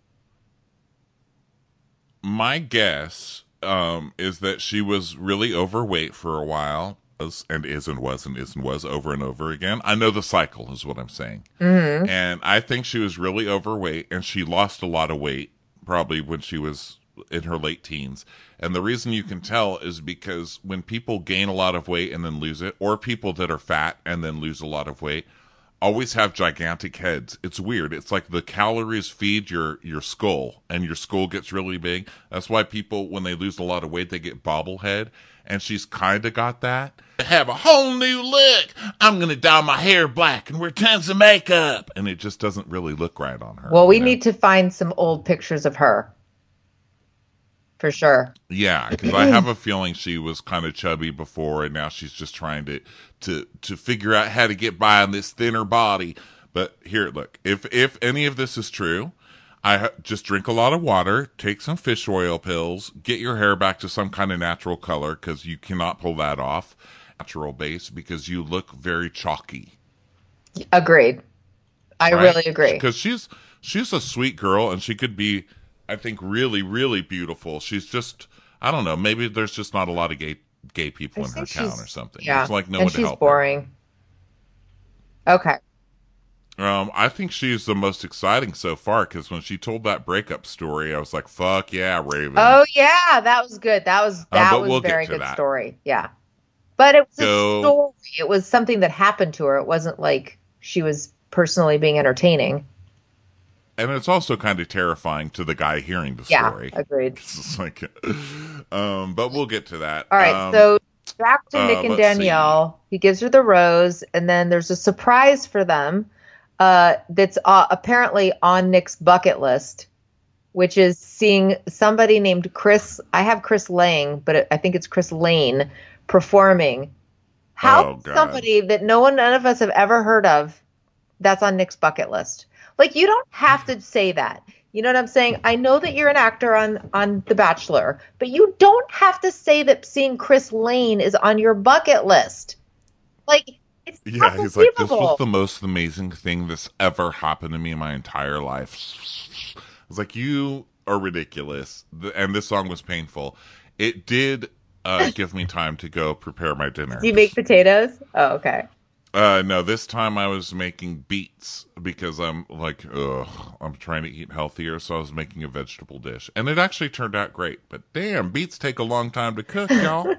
B: My guess um, is that she was really overweight for a while, was and is and was and is and was over and over again. I know the cycle is what I'm saying.
C: Mm-hmm.
B: And I think she was really overweight, and she lost a lot of weight probably when she was in her late teens. And the reason you can tell is because when people gain a lot of weight and then lose it, or people that are fat and then lose a lot of weight, always have gigantic heads. It's weird. It's like the calories feed your, your skull, and your skull gets really big. That's why people, when they lose a lot of weight, they get bobblehead. And she's kind of got that. I have a whole new look. I'm going to dye my hair black and wear tons of makeup. And it just doesn't really look right on her.
C: Well, we
B: you know?
C: need to find some old pictures of her. For sure.
B: Yeah, because I have a feeling she was kind of chubby before, and now she's just trying to, to to figure out how to get by on this thinner body. But here, look, if if any of this is true, I ha- just drink a lot of water, take some fish oil pills, get your hair back to some kind of natural color because you cannot pull that off, natural base, because you look very chalky.
C: Agreed. I
B: Right?
C: really agree.
B: Because she's she's a sweet girl and she could be, I think, really, really beautiful. She's just, I don't know, maybe there's just not a lot of gay gay people
C: I
B: in her
C: think
B: town
C: she's-
B: or something.
C: Yeah.
B: It's like no
C: and
B: one to
C: she's
B: help
C: boring. Okay.
B: her. Um, I think she's the most exciting so far because when she told that breakup story, I was like, "Fuck yeah, Raven!"
C: Oh yeah, that was good. That was that
B: but
C: was
B: we'll
C: a
B: get
C: very
B: to
C: good
B: that.
C: story. Yeah. But it was
B: Go.
C: a story. It was something that happened to her. It wasn't like she was personally being entertaining.
B: And it's also kind of terrifying to the guy hearing the
C: Yeah,
B: story.
C: agreed.
B: It's like, um, but we'll get to that.
C: All right,
B: Um,
C: so back to
B: uh,
C: Nick and
B: let's
C: Danielle. He gives her the rose, and then there's a surprise for them uh, that's uh, apparently on Nick's bucket list, which is seeing somebody named Chris. I have Chris Lang, but I think it's Chris Lane performing. How
B: Oh, God.
C: somebody that no one, none of us have ever heard of, that's on Nick's bucket list. Like, you don't have to say that. You know what I'm saying? I know that you're an actor on, on The Bachelor, but you don't have to say that seeing Chris Lane is on your bucket list. Like, it's
B: Yeah,
C: not
B: he's like, this
C: believable.
B: was the most amazing thing that's ever happened to me in my entire life. I was like, you are ridiculous. The- And this song was painful. It did uh, give me time to go prepare my dinner.
C: Do you make potatoes? Oh, okay.
B: Uh, no, this time I was making beets because I'm like, ugh, I'm trying to eat healthier, so I was making a vegetable dish. And it actually turned out great. But damn, beets take a long time to cook, y'all.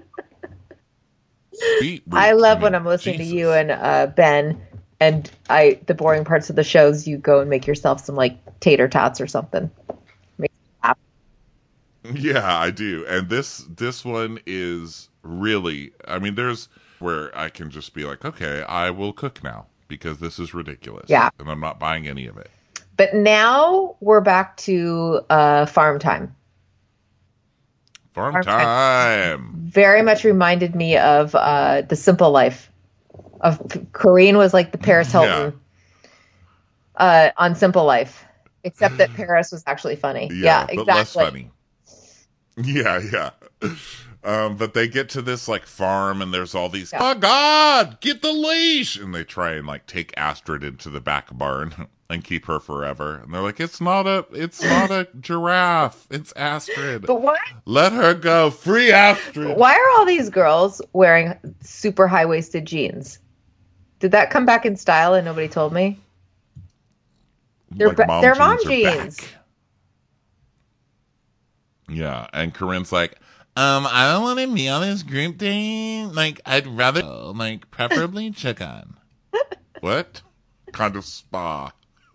B: Beet
C: I
B: root,
C: love
B: mean,
C: when I'm listening
B: Jesus.
C: to you and uh, Ben, and I the boring parts of the shows, you go and make yourself some like tater tots or something. Make me laugh.
B: Yeah, I do. And this this one is really, I mean, there's where I can just be like, okay, I will cook now because this is ridiculous.
C: Yeah.
B: And I'm not buying any of it.
C: But now we're back to uh, farm time.
B: Farm
C: Farm time.
B: time.
C: Very much reminded me of uh, The Simple Life. Of Corrine was like the Paris Hilton uh, on Simple Life, except that Paris was actually funny. Yeah,
B: but
C: exactly.
B: less funny. Yeah, yeah. Um, but they get to this like farm and there's all these,
C: Yeah.
B: oh God, get the leash. And they try and like take Astrid into the back barn and keep her forever. And they're like, it's not a, it's not a giraffe. It's Astrid.
C: But why?
B: Let her go. Free Astrid.
C: Why are all these girls wearing super high waisted jeans? Did that come back in style and nobody told me? They're
B: Like,
C: ba- they're mom
B: are
C: jeans.
B: back. Yeah. And Corinne's like, um, I don't want to be on this group thing. Like, I'd rather, like, preferably chicken. What kind of spa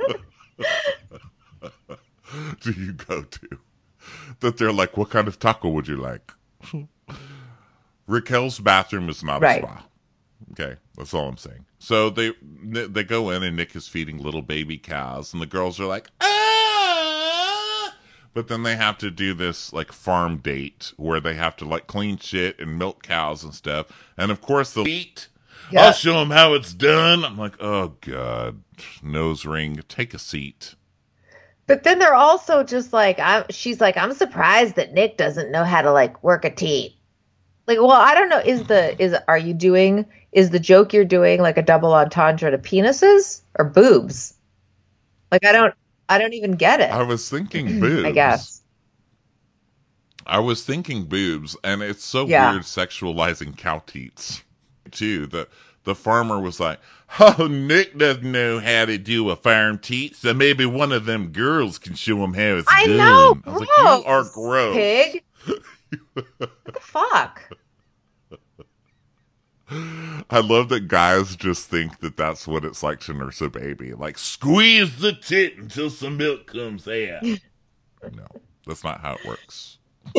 B: do you go to that they're like, what kind of taco would you like? Raquel's bathroom is not
C: Right.
B: a spa. Okay, that's all I'm saying. So they they go in and Nick is feeding little baby cows, and the girls are like, ah! But then they have to do this like farm date where they have to like clean shit and milk cows and stuff. And of course the eat.
C: Yeah.
B: I'll show them how it's done. I'm like, oh god, nose ring, take a seat.
C: But then they're also just like, I'm, she's like, I'm surprised that Nick doesn't know how to like work a teat. Like, well, I don't know. Is the is are you doing is the joke you're doing like a double entendre to penises or boobs? Like, I don't I don't even get it.
B: I was thinking boobs.
C: I guess.
B: I was thinking boobs, and it's so
C: Yeah.
B: weird sexualizing cow teats too. The the farmer was like, "Oh, Nick doesn't know how to do a farm teat, so maybe one of them girls can show him how it's
C: I
B: done."
C: know.
B: I was
C: Gross,
B: like, "You are gross."
C: Pig. What the fuck?
B: I love that guys just think that that's what it's like to nurse a baby. Like, squeeze the tit until some milk comes out. No, that's not how it works.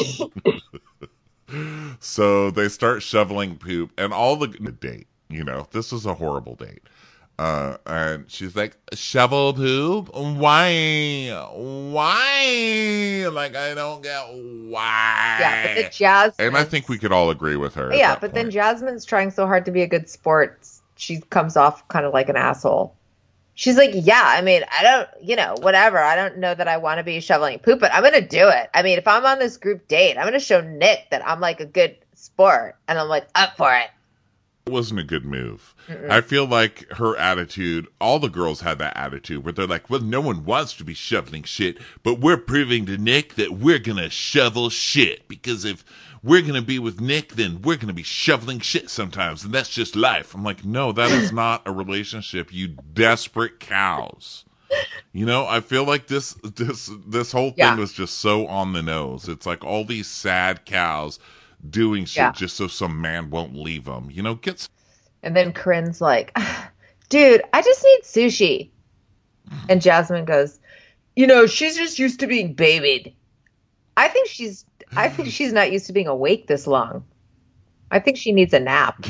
B: So they start shoveling poop, and all the the date, you know, this is a horrible date. Uh, and she's like, shovel poop? Why? Why? Like, I don't get why.
C: Yeah, but the Jasmine.
B: And I think we could all agree with her. at
C: Yeah,
B: that
C: but then
B: point.
C: Jasmine's trying so hard to be a good sport. She comes off kind of like an asshole. she's like, yeah, I mean, I don't, you know, whatever. I don't know that I want to be shoveling poop, but I'm going to do it. I mean, if I'm on this group date, I'm going to show Nick that I'm like a good sport, and I'm like up for it.
B: It wasn't a good move. Mm-mm. I feel like her attitude, all the girls had that attitude where they're like, well, no one wants to be shoveling shit, but we're proving to Nick that we're going to shovel shit, because if we're going to be with Nick, then we're going to be shoveling shit sometimes, and that's just life. I'm like, no, that is not a relationship, you desperate cows. You know, I feel like this this this whole thing yeah. was just so on the nose. It's like all these sad cows doing shit yeah. just so some man won't leave them. You know, gets.
C: And then Corinne's like, dude, I just need sushi. And Jasmine goes, you know, she's just used to being babied. I think she's I think she's not used to being awake this long. I think she needs a nap.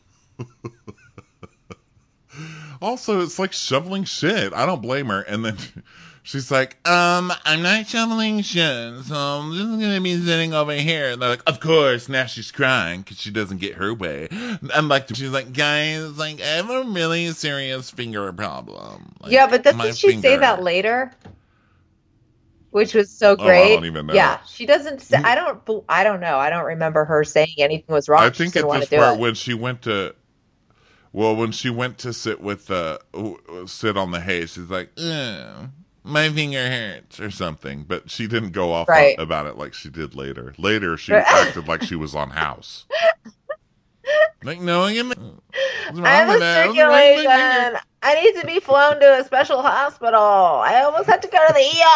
B: Also, it's like shoveling shit. I don't blame her. And then she's like, um, I'm not shoveling shit, so I'm just going to be sitting over here. And they're like, of course. Now she's crying because she doesn't get her way. I'm like, she's like, guys, like, I have a really serious finger problem. Like,
C: yeah, but doesn't she finger. say that later? Which was so great.
B: Oh, I don't even know.
C: Yeah, she doesn't say, I don't, I don't know. I don't remember her saying anything was wrong.
B: I think at this part when she went to, well, when she went to sit with, uh, sit on the hay, she's like, ugh. My finger hurts or something, but she didn't go off right. on, about it like she did later. Later, she acted like she was on House. Like, no, I am.
C: I have a circulation. I need to be flown to a special hospital. I almost had to go to the E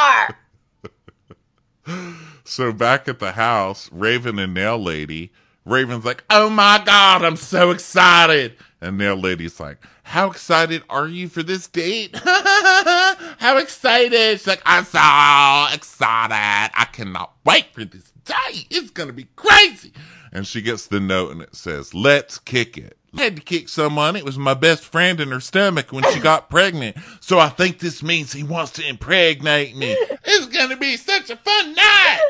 B: R. So back at the house, Raven and Nail Lady. Raven's like, oh my God, I'm so excited. And Nail Lady's like, how excited are you for this date? How excited? She's like, I'm so excited. I cannot wait for this date. It's going to be crazy. And she gets the note and it says, let's kick it. I had to kick someone. It was my best friend in her stomach when she got pregnant. So I think this means he wants to impregnate me. It's going to be such a fun night.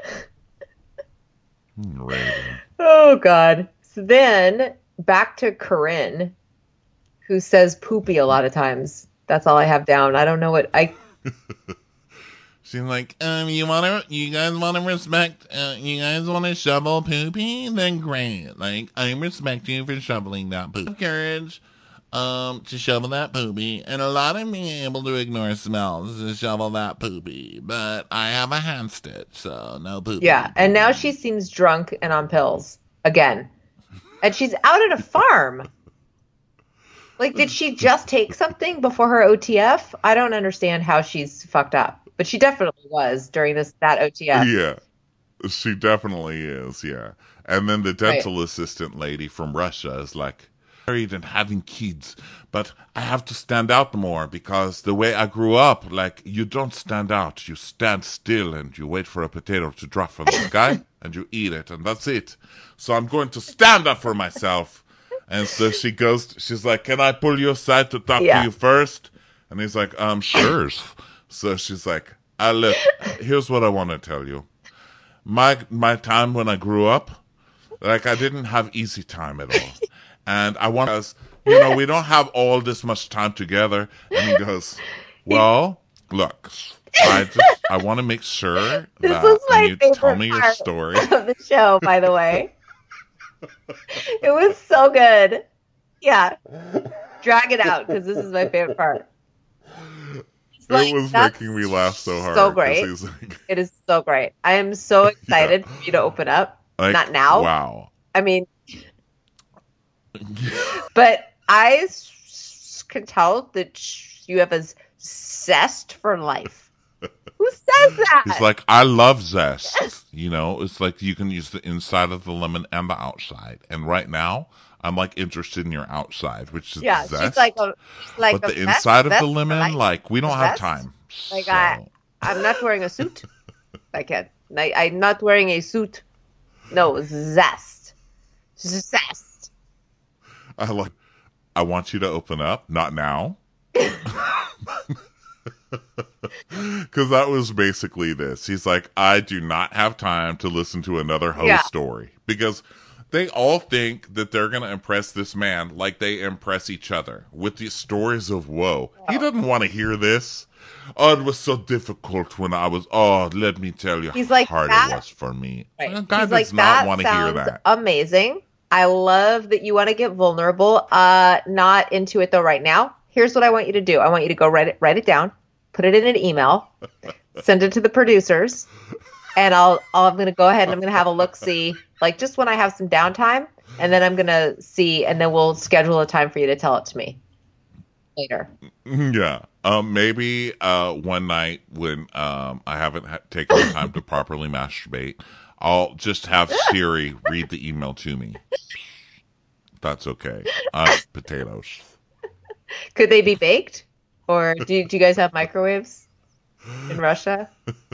C: Raven. Oh, God. So then back to Corinne, who says poopy a lot of times. That's all I have down. I don't know what I.
B: She's like, um, you want to, you guys want to respect, uh, you guys want to shovel poopy? Then great. Like, I respect you for shoveling that poop. Courage, um, to shovel that poopy. And a lot of being able to ignore smells to shovel that poopy. But I have a hand stitch, so no poopy.
C: Yeah, and now she seems drunk and on pills again. And she's out at a farm. Like, did she just take something before her O T F? I don't understand how she's fucked up. But she definitely was during this that O T F.
B: Yeah, she definitely is, yeah. And then the dental right. assistant lady from Russia is like, married and having kids, but I have to stand out more because the way I grew up, like, you don't stand out. You stand still and you wait for a potato to drop from the sky and you eat it, and that's it. So I'm going to stand up for myself. And so she goes, she's like, can I pull you aside to talk yeah. to you first? And he's like, um, sure. So she's like, I look, here's what I want to tell you. My my time when I grew up, like, I didn't have easy time at all. And I want us, you know, we don't have all this much time together. And he goes, well, look, I just, I want to make sure
C: this
B: that
C: was my
B: when you
C: favorite
B: tell me
C: part
B: your story.
C: of the show, by the way. It was so good. Yeah. Drag it out, because this is my favorite part.
B: Like, it was making me laugh so hard.
C: So great. Like... It is so great. I am so excited yeah. for you to open up. Like, not now.
B: Wow.
C: I mean, but I s- can tell that you have a zest for life. Who says that?
B: It's like, I love zest. You know, it's like you can use the inside of the lemon and the outside. And right now, I'm like interested in your outside, which is
C: yeah,
B: zest.
C: She's like a, she's like
B: but
C: a
B: the
C: vest,
B: inside of
C: vest,
B: the lemon, like, like we don't have time.
C: Like
B: so.
C: I, I'm not wearing a suit. I can't. I, I'm not wearing a suit. No, zest, zest.
B: I like. I want you to open up. Not now. Because that was basically this. He's like, I do not have time to listen to another host yeah. story. Because They all think that they're going to impress this man like they impress each other with these stories of woe. He doesn't want to hear this. Oh, it was so difficult when I was, oh, let me tell you
C: He's
B: how
C: like,
B: hard
C: that,
B: it was for me.
C: right.
B: A guy
C: He's
B: does
C: like,
B: not
C: that
B: want to hear
C: sounds
B: that.
C: amazing. I love that you want to get vulnerable. Uh, not into it though right now. Here's what I want you to do. I want you to go write it, write it down, put it in an email, send it to the producers, and I'll, I'll I'm going to go ahead and I'm going to have a look see, like just when I have some downtime, and then I'm going to see, and then we'll schedule a time for you to tell it to me later.
B: Yeah. Um, maybe uh, one night when um, I haven't ha- taken the time to properly masturbate, I'll just have Siri read the email to me. That's okay. Uh, potatoes.
C: Could they be baked? Or do you, do you guys have microwaves in Russia?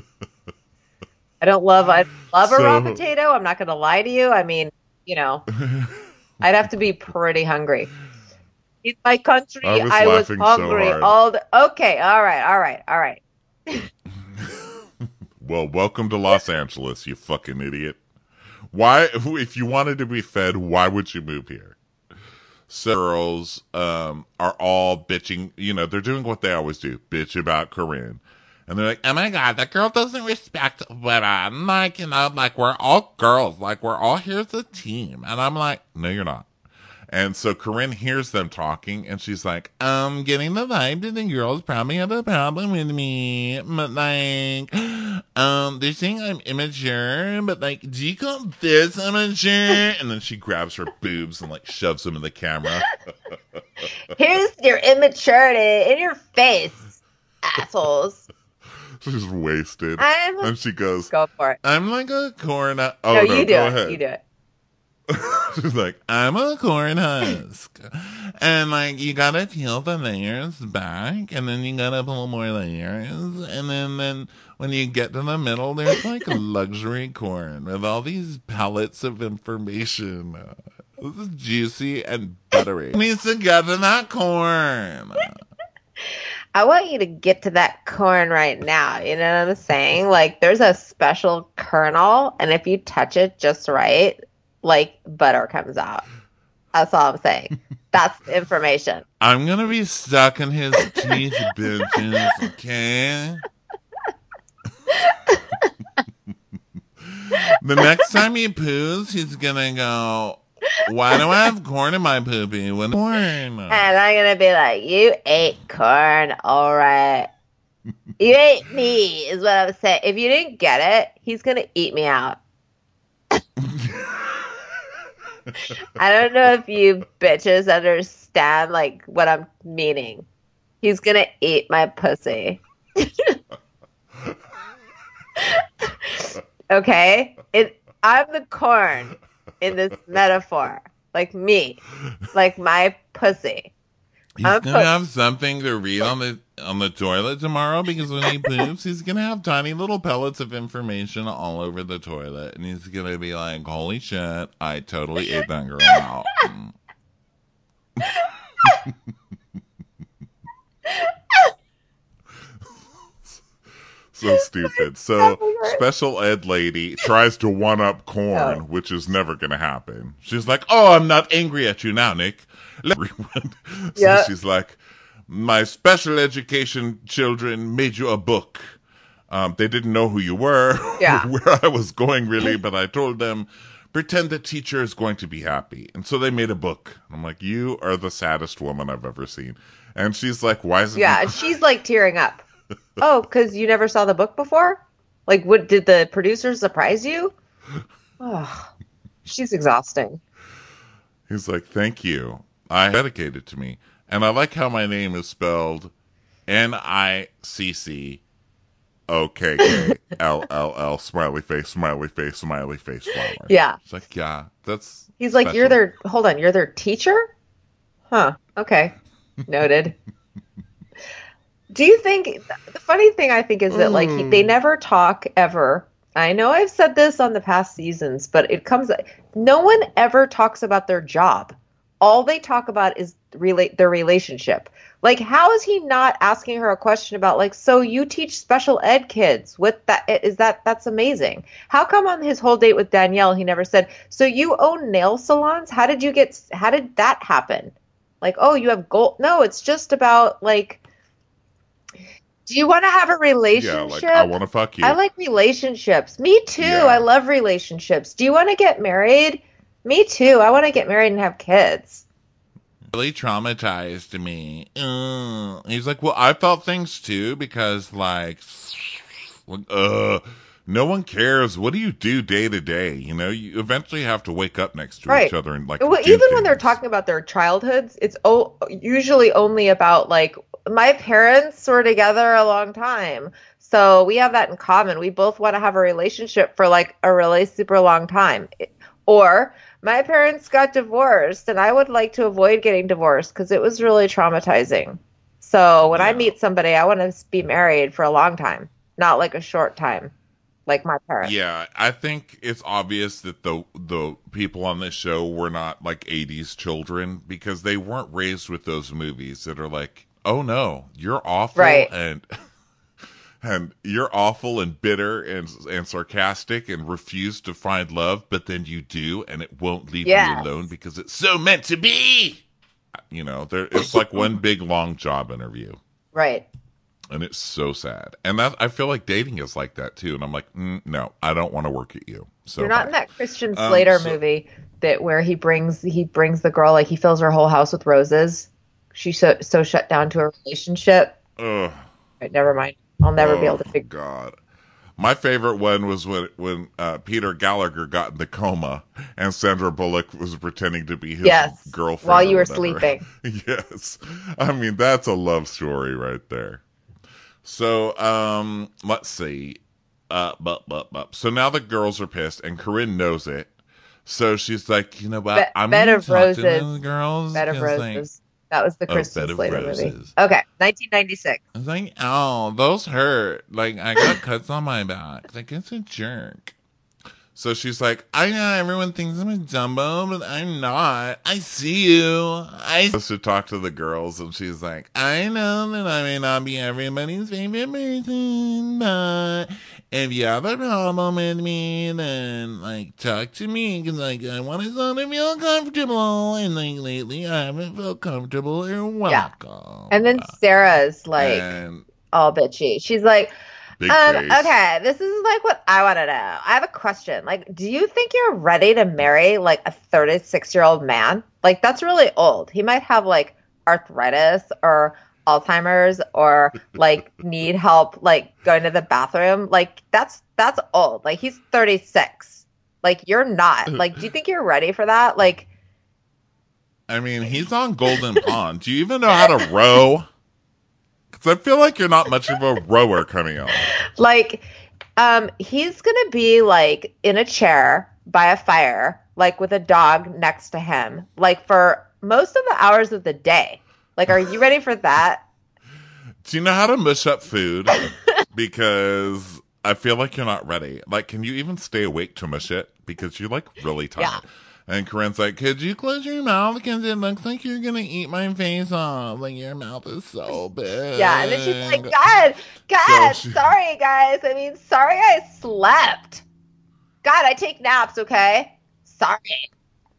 C: I don't love I love a raw
B: So-
C: potato. I'm not going to lie to you. I mean, you know, I'd have to be pretty hungry. In my country,
B: I was
C: I was
B: laughing so
C: hungry
B: hard.
C: all the. Okay, all right, all right, all right.
B: Well, welcome to Los Angeles, you fucking idiot. Why, if you wanted to be fed, why would you move here? So girls um, are all bitching, you know, they're doing what they always do, bitch about Corinne. And they're like, oh my God, that girl doesn't respect women. Like, you know, like we're all girls. Like we're all here as a team. And I'm like, no, you're not. And so Corinne hears them talking and she's like, I'm getting the vibe that the girls probably have a problem with me. But like, um, they're saying I'm immature, but like, do you call this immature? And then she grabs her boobs and like shoves them in the camera.
C: Here's your immaturity in your face, assholes.
B: She's wasted.
C: I'm-
B: And she goes,
C: Go for it.
B: I'm like a corn. Oh, no,
C: no, you do
B: go
C: it.
B: ahead.
C: You do it.
B: She's like, I'm a corn husk. And like, you gotta peel the layers back, and then you gotta pull more layers. And then, then when you get to the middle, there's like luxury corn with all these pellets of information. This is juicy and buttery. It needs to get to that corn.
C: I want you to get to that corn right now. You know what I'm saying? Like, there's a special kernel, and if you touch it just right, like, butter comes out. That's all I'm saying. That's the information.
B: I'm gonna be stuck in his teeth, bitches, okay? The next time he poos, he's gonna go, why do I have corn in my poopy? When corn?
C: And I'm going to be like, you ate corn, all right. You ate me, is what I'm saying. If you didn't get it, he's going to eat me out. I don't know if you bitches understand, like, what I'm meaning. He's going to eat my pussy. Okay? It, I'm the corn in this metaphor. Like me. Like my pussy.
B: He's
C: I'm
B: gonna
C: po-
B: have something to read on the on the toilet tomorrow because when he poops, he's gonna have tiny little pellets of information all over the toilet, and he's gonna be like, "Holy shit, I totally ate that girl out." So stupid. So special ed lady tries to one up corn,
C: Oh.
B: which is never going to happen. She's like, "Oh, I'm not angry at you now, Nick." Let- so
C: Yeah.
B: she's like, "My special education children made you a book. Um, they didn't know who you were,
C: Yeah.
B: where I was going really, but I told them, pretend the teacher is going to be happy. And so they made a book." I'm like, "You are the saddest woman I've ever seen." And she's like, "Why is it?"
C: Yeah, and she's like tearing up. Oh, because you never saw the book before? Like, what did the producers surprise you? Oh, she's exhausting.
B: He's like, "Thank you. I dedicated to me." And I like how my name is spelled N I C C O K K L L L smiley face, smiley face, smiley face, flower.
C: Yeah.
B: It's like, yeah, that's
C: He's like, you're
B: special.
C: their, hold on, you're their teacher? Huh. Okay. Noted. Do you think, the funny thing I think is that, like, he, they never talk ever. I know I've said this on the past seasons, but it comes, no one ever talks about their job. all they talk about is relate their relationship. Like, how is he not asking her a question about, like, so you teach special ed kids? What that is that? That's amazing. How come on his whole date with Danielle, he never said, so you own nail salons? How did you get? How did that happen? Like, oh, you have gold? No, it's just about like. Do you want to have a relationship?
B: Yeah, like, I want to fuck you.
C: I like relationships. Me too.
B: Yeah.
C: I love relationships. Do you want to get married? Me too. I want to get married and have kids.
A: Really traumatized me. Uh, he's like, well, I felt things too because, like,
B: uh, no one cares. What do you do day to day? You know, you eventually have to wake up next to
C: Right.
B: each other and like.
C: Well,
B: do
C: even when they're
B: things.
C: talking about their childhoods, it's o- usually only about like my parents were together a long time, so we have that in common. We both want to have a relationship for like a really super long time. Or my parents got divorced, and I would like to avoid getting divorced because it was really traumatizing. So when I
B: Yeah.
C: meet somebody, I want to be married for a long time, not like a short time, like my parents.
B: Yeah, I think it's obvious that the the people on this show were not like eighties children because they weren't raised with those movies that are like, oh no, you're awful
C: Right.
B: and and you're awful and bitter and and sarcastic and refuse to find love, but then you do and it won't leave
C: Yes.
B: you alone because it's so meant to be. You know, there it's like one big long job interview.
C: Right.
B: And it's so sad. And that I feel like dating is like that too. And I'm like, mm, no, I don't want to work at you. So
C: You're not
B: bye.
C: in that Christian
B: Um,
C: Slater
B: so-
C: movie that where he brings he brings the girl, like he fills her whole house with roses. She's so so shut down to a relationship.
B: Ugh.
C: Right, never mind. I'll never be able to
B: Oh,
C: figure.
B: God. My favorite one was when when uh, Peter Gallagher got in the coma and Sandra Bullock was pretending to be his
C: Yes,
B: girlfriend
C: while
B: or
C: you were
B: whatever.
C: sleeping.
B: Yes, I mean that's a love story right there. So um, let's see. Uh, but but but so now the girls are pissed and Corinne knows it. So she's like, you know what?
C: Be-
B: I'm
C: Bed
B: gonna
C: of
B: talk
C: Roses.
B: to those girls.
C: Bed of
B: 'cause, like,
C: Roses. That was the
B: Oh,
C: Christian
B: Bed of
C: Slater movie.
B: Roses.
C: Okay, nineteen ninety-six.
A: I was like, oh, those hurt. Like, I got cuts on my back. Like, it's a jerk.
B: So she's like,
A: I know everyone thinks I'm a Dumbo, but I'm not. I see you. I
B: supposed to talk to the girls, and she's like,
A: I know that I may not be everybody's favorite person, but if you have a problem with me, then, like, talk to me, because, like, I want someone to feel comfortable, and, like, lately I haven't felt comfortable or welcome.
C: And then Sarah's like
B: and
C: all bitchy. She's like,
B: big
C: um,
B: face.
C: okay, this is like what I want to know. I have a question. Like, do you think you're ready to marry like a thirty-six year old man? Like, that's really old. He might have like arthritis or Alzheimer's or like need help like going to the bathroom. Like, that's that's old. Like, he's thirty-six. Like, you're not. Like, do you think you're ready for that? Like,
B: I mean, he's on Golden Pond. Do you even know how to row? Because I feel like you're not much of a rower coming out.
C: Like, um, he's gonna be like in a chair by a fire, like with a dog next to him, like for most of the hours of the day. Like, are you ready for that?
B: Do you know how to mush up food? Because I feel like you're not ready. Like, can you even stay awake to mush it? Because you're like really tired.
C: Yeah.
B: And Corinne's like, could you close your mouth? Because it looks like you're going to eat my face off. Like, your mouth is so big.
C: Yeah, and then she's like, God, God,
B: So she-
C: sorry guys. I mean, sorry I slept. God, I take naps, okay? Sorry.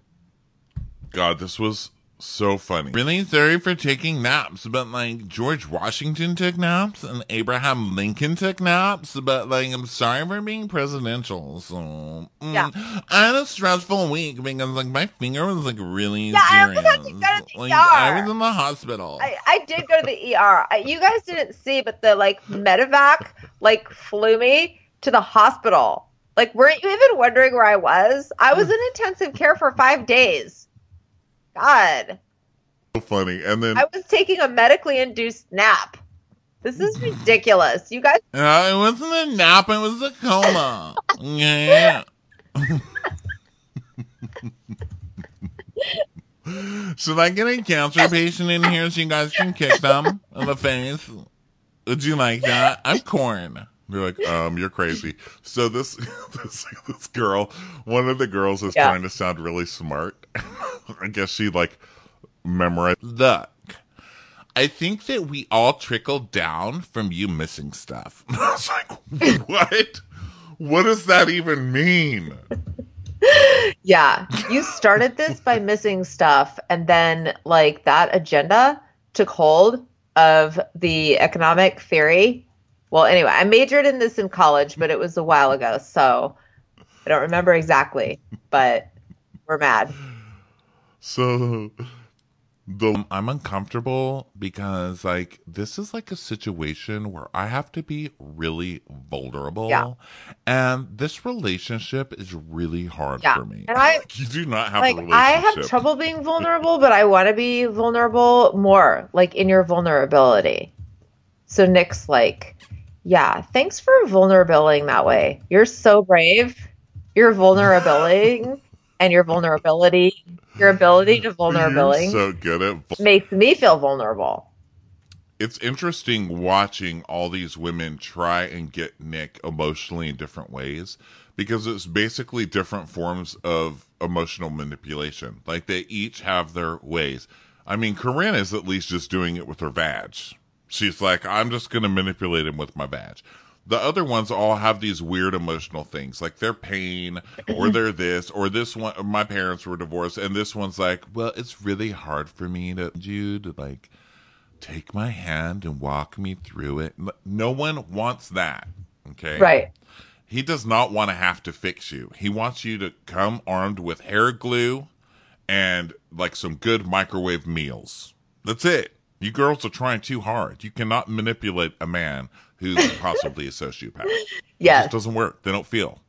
B: God, this was so funny.
A: Really sorry for taking naps, but like George Washington took naps and Abraham Lincoln took naps, but like I'm sorry for being presidential. So mm,
C: Yeah.
A: I had a stressful week because like my finger was like really
C: Yeah, I
A: serious.
C: almost had to go to the
A: like
C: E R.
A: I was in the hospital.
C: I, I did go to the E R. I, you guys didn't see, but the like medevac like flew me to the hospital. Like, weren't you even wondering where I was? I was in intensive care for five days. God,
B: So funny. And then
C: I was taking a medically induced nap. This is ridiculous. You guys,
A: Uh, it wasn't a nap, it was a coma. Yeah. Should I get a cancer patient in here so you guys can kick them in the face? Would you like that? I'm corn.
B: they're like, um, you're crazy. So this, this, this girl, one of the girls is
C: Yeah.
B: trying to sound really smart. I guess she like memorized. Look, I think that we all trickled down from you missing stuff. I was like, what? What does that even mean?
C: Yeah, you started this by missing stuff, and then like that agenda took hold of the economic theory. Well, anyway, I majored in this in college, but it was a while ago, so I don't remember exactly, but we're mad.
B: So the I'm uncomfortable because like this is like a situation where I have to be really vulnerable.
C: Yeah.
B: And this relationship is really hard
C: Yeah.
B: for me.
C: And I
B: You do not have
C: like
B: a
C: I
B: relationship.
C: have trouble being vulnerable, but I want to be vulnerable more, like in your vulnerability. So Nick's like, yeah, thanks for vulnerabiling that way. You're so brave. You're vulnerabiling and your vulnerability, your ability to vulnerabiling
B: You're so good at vul-
C: makes me feel vulnerable.
B: It's interesting watching all these women try and get Nick emotionally in different ways because it's basically different forms of emotional manipulation. Like they each have their ways. I mean, Corinne is at least just doing it with her vag. She's like, I'm just going to manipulate him with my vag. The other ones all have these weird emotional things, like their pain, or they're this, or this one. My parents were divorced, and this one's like, well, it's really hard for me to you to like take my hand and walk me through it. No one wants that. Okay,
C: Right.
B: He does not want to have to fix you. He wants you to come armed with hair glue and like some good microwave meals. That's it. You girls are trying too hard. You cannot manipulate a man who's possibly a sociopath. It
C: Yes.
B: just doesn't work. They don't feel.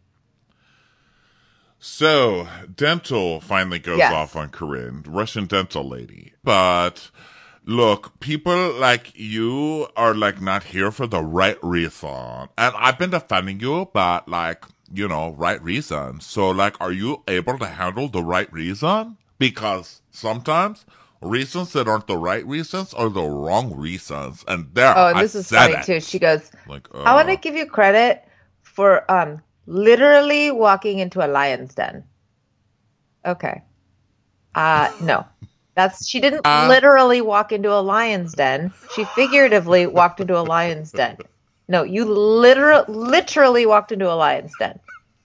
B: So, dental finally goes
C: Yes.
B: off on Corinne, Russian dental lady. But look, people like you are like not here for the right reason. And I've been defending you, but like, you know, right reason. So like, are you able to handle the right reason? Because sometimes reasons that aren't the right reasons are the wrong reasons. And there,
C: Oh, and
B: I
C: this is
B: said
C: funny
B: it.
C: too. She goes,
B: Like,
C: I want to
B: uh,
C: give you credit for um literally walking into a lion's den. Okay. Uh no. That's she didn't
B: Uh,
C: literally walk into a lion's den. She figuratively walked into a lion's den. No, you literally literally walked into a lion's den.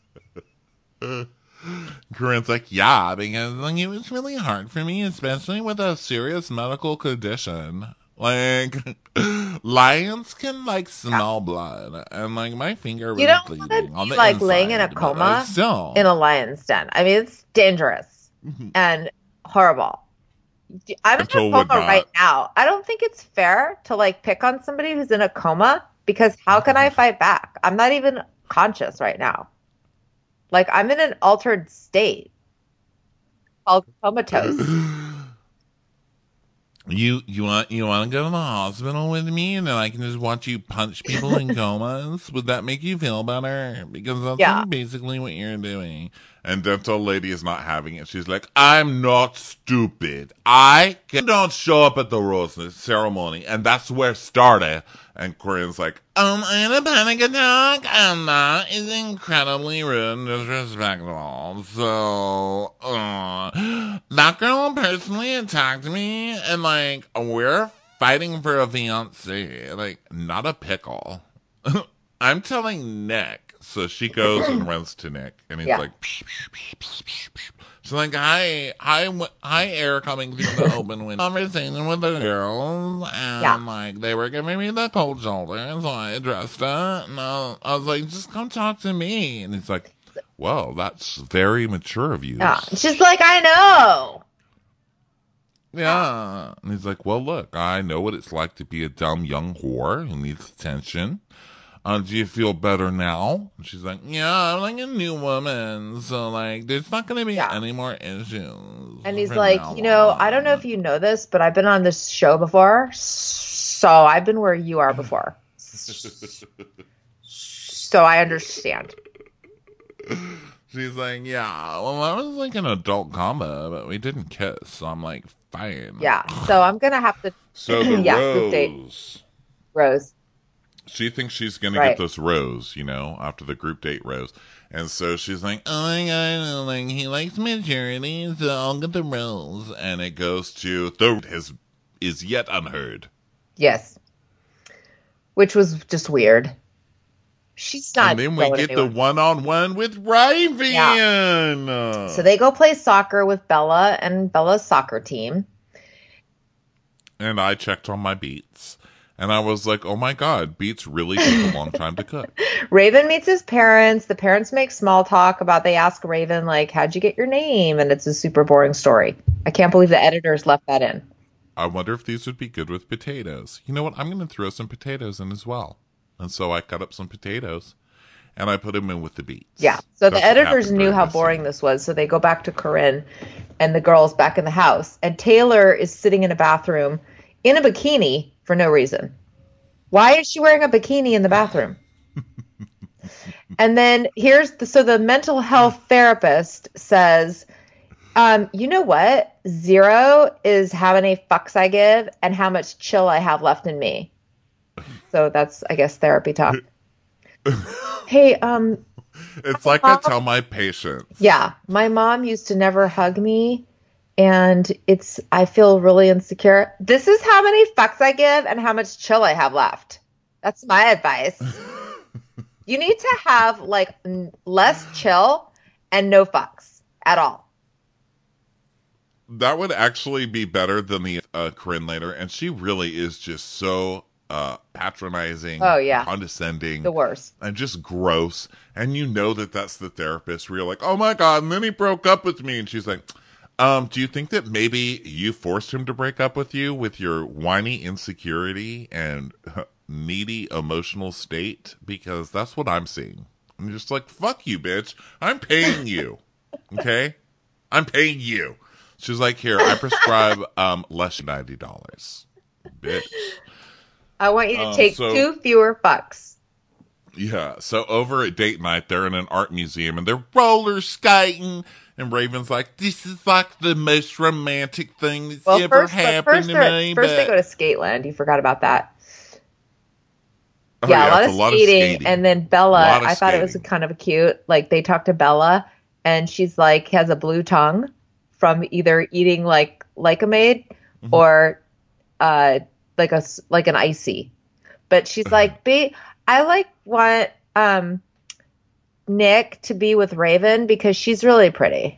B: Corinne's like, yeah, because like, it was really hard for me, especially with a serious medical condition. Like, lions can, like, smell blood. And, like, my finger was
C: You don't
B: bleeding
C: want
B: on
C: to
B: the
C: be like laying in a
B: inside, but,
C: coma
B: like, still.
C: in a lion's den. I mean, it's dangerous and horrible. I'm in
B: Dental
C: a
B: would
C: coma
B: not.
C: right now. I don't think it's fair to like pick on somebody who's in a coma because how can I fight back? I'm not even conscious right now. Like I'm in an altered state called comatose.
B: You you want you want to go to the hospital with me, and then I can just watch you punch people in comas? Would that make you feel better? Because that's
C: Yeah.
B: like basically what you're doing. And dental lady is not having it. She's like, I'm not stupid. I can- don't show up at the rose ceremony, and that's where it started. And Corinne's like, um, I had a panic attack, and that is incredibly rude and disrespectful. So, uh, that girl personally attacked me, and like, we're fighting for a fiance, like, not a pickle. I'm telling Nick. So she goes and runs to Nick, and he's
C: Yeah.
B: like, psh, psh, psh, psh, psh, psh. She's like, hi, hi, w- hi, air coming through the open window. Conversation with the girls, and
C: Yeah.
B: like, they were giving me the cold shoulder, so I addressed it, and I, I was like, just come talk to me. And he's like, well, that's very mature of you.
C: Yeah. She's like, I know.
B: Yeah. And he's like, well, look, I know what it's like to be a dumb young whore who needs attention. Uh, do you feel better now? And she's like, yeah, I'm like a new woman. So, like, there's not going to be
C: Yeah.
B: any more issues.
C: And he's
B: from
C: like,
B: now
C: you know,
B: on."
C: I don't know if you know this, but I've been on this show before. So I've been where you are before. So I understand.
B: She's like, yeah, well, I was like an adult combo, but we didn't kiss. So I'm like, fine.
C: Yeah. So I'm going to have to,
B: So the
C: Yeah, group date.
B: rose.
C: Rose.
B: she thinks she's going to
C: Right.
B: get this rose, you know, after the group date rose. And so she's like, oh my God, like, he likes maturity, so I'll get the rose. And it goes to the has is yet unheard.
C: Yes. Which was just weird. She's not.
B: And then we
C: going
B: get
C: anywhere.
B: the one-on-one with Raven.
C: Yeah. So they go play soccer with Bella and Bella's soccer team.
B: And I checked on my beets. And I was like, oh my God, beets really take a long time to cook.
C: Raven meets his parents. The parents make small talk about, they ask Raven, like, how'd you get your name? And it's a super boring story. I can't believe the editors left that in.
B: I wonder if these would be good with potatoes. You know what? I'm going to throw some potatoes in as well. And so I cut up some potatoes and I put them in with the beets.
C: Yeah. So
B: That's
C: the
B: what
C: editors
B: happened
C: knew
B: during
C: how
B: this
C: boring
B: scene.
C: this was. So they go back to Corinne and the girls back in the house. And Taylor is sitting in a bathroom in a bikini for no reason. Why is she wearing a bikini in the bathroom? And then here's the, so the mental health therapist says, um, you know what? Zero is how many fucks I give and how much chill I have left in me. So that's, I guess, therapy talk. Hey, um,
B: It's like I tell my patients.
C: yeah, my mom used to never hug me, and it's I feel really insecure. This is how many fucks I give and how much chill I have left. That's my advice. You need to have like n- less chill and no fucks at all.
B: That would actually be better than the uh, Corinne later. And she really is just so uh, patronizing,
C: Oh, yeah.
B: condescending,
C: The worst.
B: and just gross. And you know that that's the therapist where you're like, oh my God. And then he broke up with me. And she's like, um, do you think that maybe you forced him to break up with you with your whiny insecurity and uh, needy emotional state? Because that's what I'm seeing. I'm just like, fuck you, bitch. I'm paying you. Okay? I'm paying you. She's like, here, I prescribe um less than ninety dollars. Bitch.
C: I want you to
B: Um,
C: take
B: so-
C: two fewer fucks.
B: Yeah. So over at date night, they're in an art museum and they're roller skating. And Raven's like, this is like the most romantic thing that's
C: Well,
B: ever
C: first, but
B: happened
C: first,
B: to
C: they're-
B: me.
C: first
B: but...
C: they go to Skateland. You forgot about that.
B: Oh,
C: yeah, a, lot
B: it's
C: of skating, and then Bella.
B: Lot of
C: I thought it was
B: skating.
C: kind of cute. Like they talk to Bella, and she's like has a blue tongue from either eating like like a maid
B: Mm-hmm.
C: or uh like a s- like an icy. But she's like, "Be I like want um Nick to be with Raven because she's really pretty."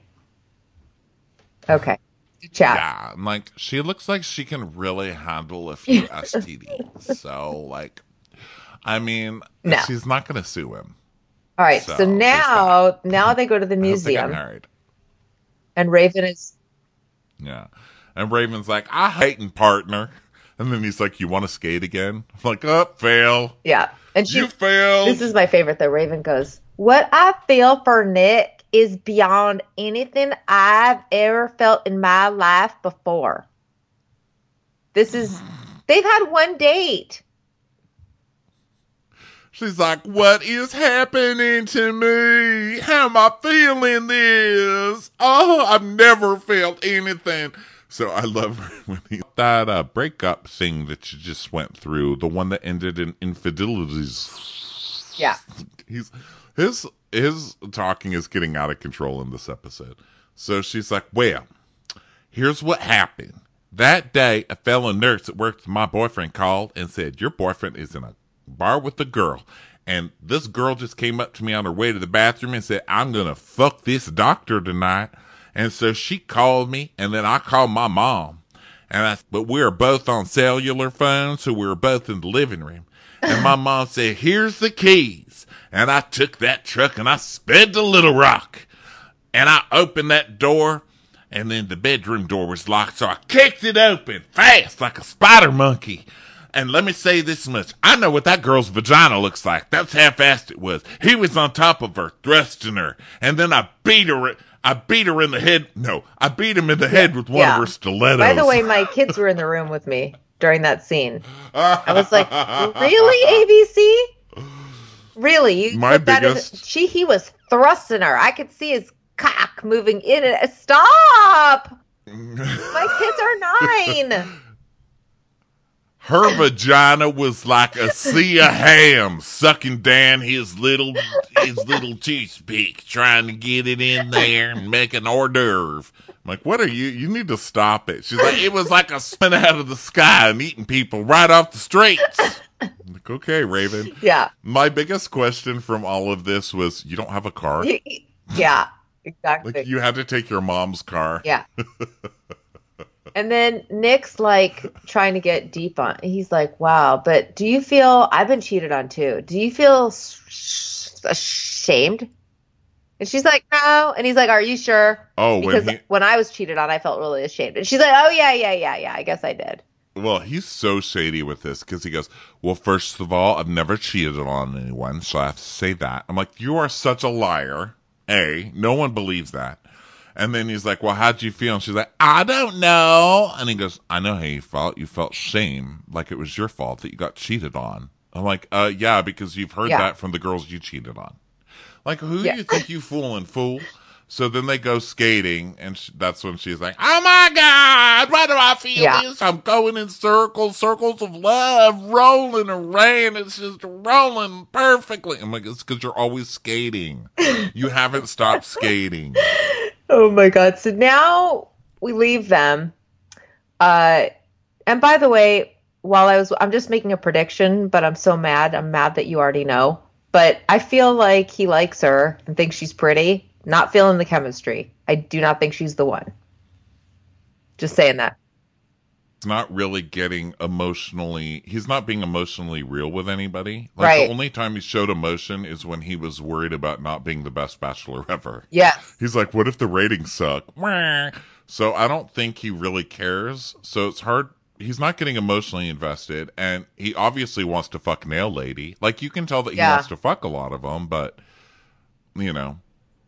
C: Okay, good chat.
B: Yeah, and like she looks like she can really handle a few S T Ds. So like, I mean,
C: No.
B: she's not going to sue him.
C: All right,
B: So,
C: so
B: there's
C: now now they go to the
B: I hope they get
C: museum,
B: married.
C: and Raven is
B: Yeah, and Raven's like, I hating partner, and then he's like, you want to skate again? I'm like, oh, fail.
C: yeah, and she
B: You failed.
C: This is my favorite though. Raven goes, "What I feel for Nick is beyond anything I've ever felt in my life before." This is, they've had one date.
B: She's like, what is happening to me? How am I feeling this? Oh, I've never felt anything. So I love when he, that uh, breakup thing that you just went through, the one that ended in infidelities.
C: Yeah.
B: He's his his talking is getting out of control in this episode. So she's like, well, here's what happened. That day, a fellow nurse that worked with my boyfriend called and said, your boyfriend is in a bar with a girl. And this girl just came up to me on her way to the bathroom and said, I'm going to fuck this doctor tonight. And so she called me, and then I called my mom. And I, but we were both on cellular phones, so we were both in the living room. And my mom said, here's the keys. And I took that truck and I sped to Little Rock. And I opened that door, and then the bedroom door was locked, so I kicked it open fast like a spider monkey. And let me say this much. I know what that girl's vagina looks like. That's how fast it was. He was on top of her, thrusting her. And then I beat her. I beat her in the head. No, I beat him in the head with one
C: Yeah.
B: of her stilettos.
C: By the way, my kids were in the room with me during that scene. I was like, really, A B C? Really? You
B: My
C: put that in-
B: biggest-
C: she he was thrusting her. I could see his cock moving in and stop. My kids are nine.
B: Her vagina was like a sea of ham sucking down his little his little toothpick, trying to get it in there and make an hors d'oeuvre. I'm like, what are you? You need to stop it. She's like, it was like a spin out of the sky and eating people right off the streets. I'm like, okay, Raven.
C: Yeah.
B: My biggest question from all of this was, you don't have a car?
C: Yeah, exactly.
B: Like, you had to take your mom's car.
C: Yeah. And then Nick's like trying to get deep on. He's like, wow, but do you feel, I've been cheated on too. Do you feel sh- ashamed? And she's like, no. And he's like, are you sure?
B: Oh,
C: because
B: when, he,
C: when I was cheated on, I felt really ashamed. And she's like, oh, yeah, yeah, yeah, yeah. I guess I did.
B: Well, he's so shady with this because he goes, well, first of all, I've never cheated on anyone, so I have to say that. I'm like, you are such a liar. A, no one believes that. And then he's like, well, how'd you feel? And she's like, I don't know. And he goes, I know how you felt. You felt shame, like it was your fault that you got cheated on. I'm like, uh, yeah, because you've heard
C: yeah.
B: that from the girls you cheated on. Like, who
C: yeah.
B: do you think you fooling, fool? So then they go skating, and she, that's when she's like, oh my God, why do I feel
C: yeah.
B: this? I'm going in circles, circles of love, rolling around. It's just rolling perfectly. I'm like, it's because you're always skating. You haven't stopped skating.
C: Oh my God. So now we leave them. Uh, and by the way, while I was, I'm just making a prediction, but I'm so mad. I'm mad that you already know. But I feel like he likes her and thinks she's pretty. Not feeling the chemistry. I do not think she's the one. Just saying that.
B: He's not really getting emotionally, he's not being emotionally real with anybody. Like,
C: right.
B: The only time he showed emotion is when he was worried about not being the best bachelor ever.
C: Yeah.
B: He's like, what if the ratings suck? So I don't think he really cares. So it's hard. He's not getting emotionally invested. And he obviously wants to fuck Nail Lady. Like, you can tell that he
C: yeah.
B: wants to fuck a lot of them, but, you know.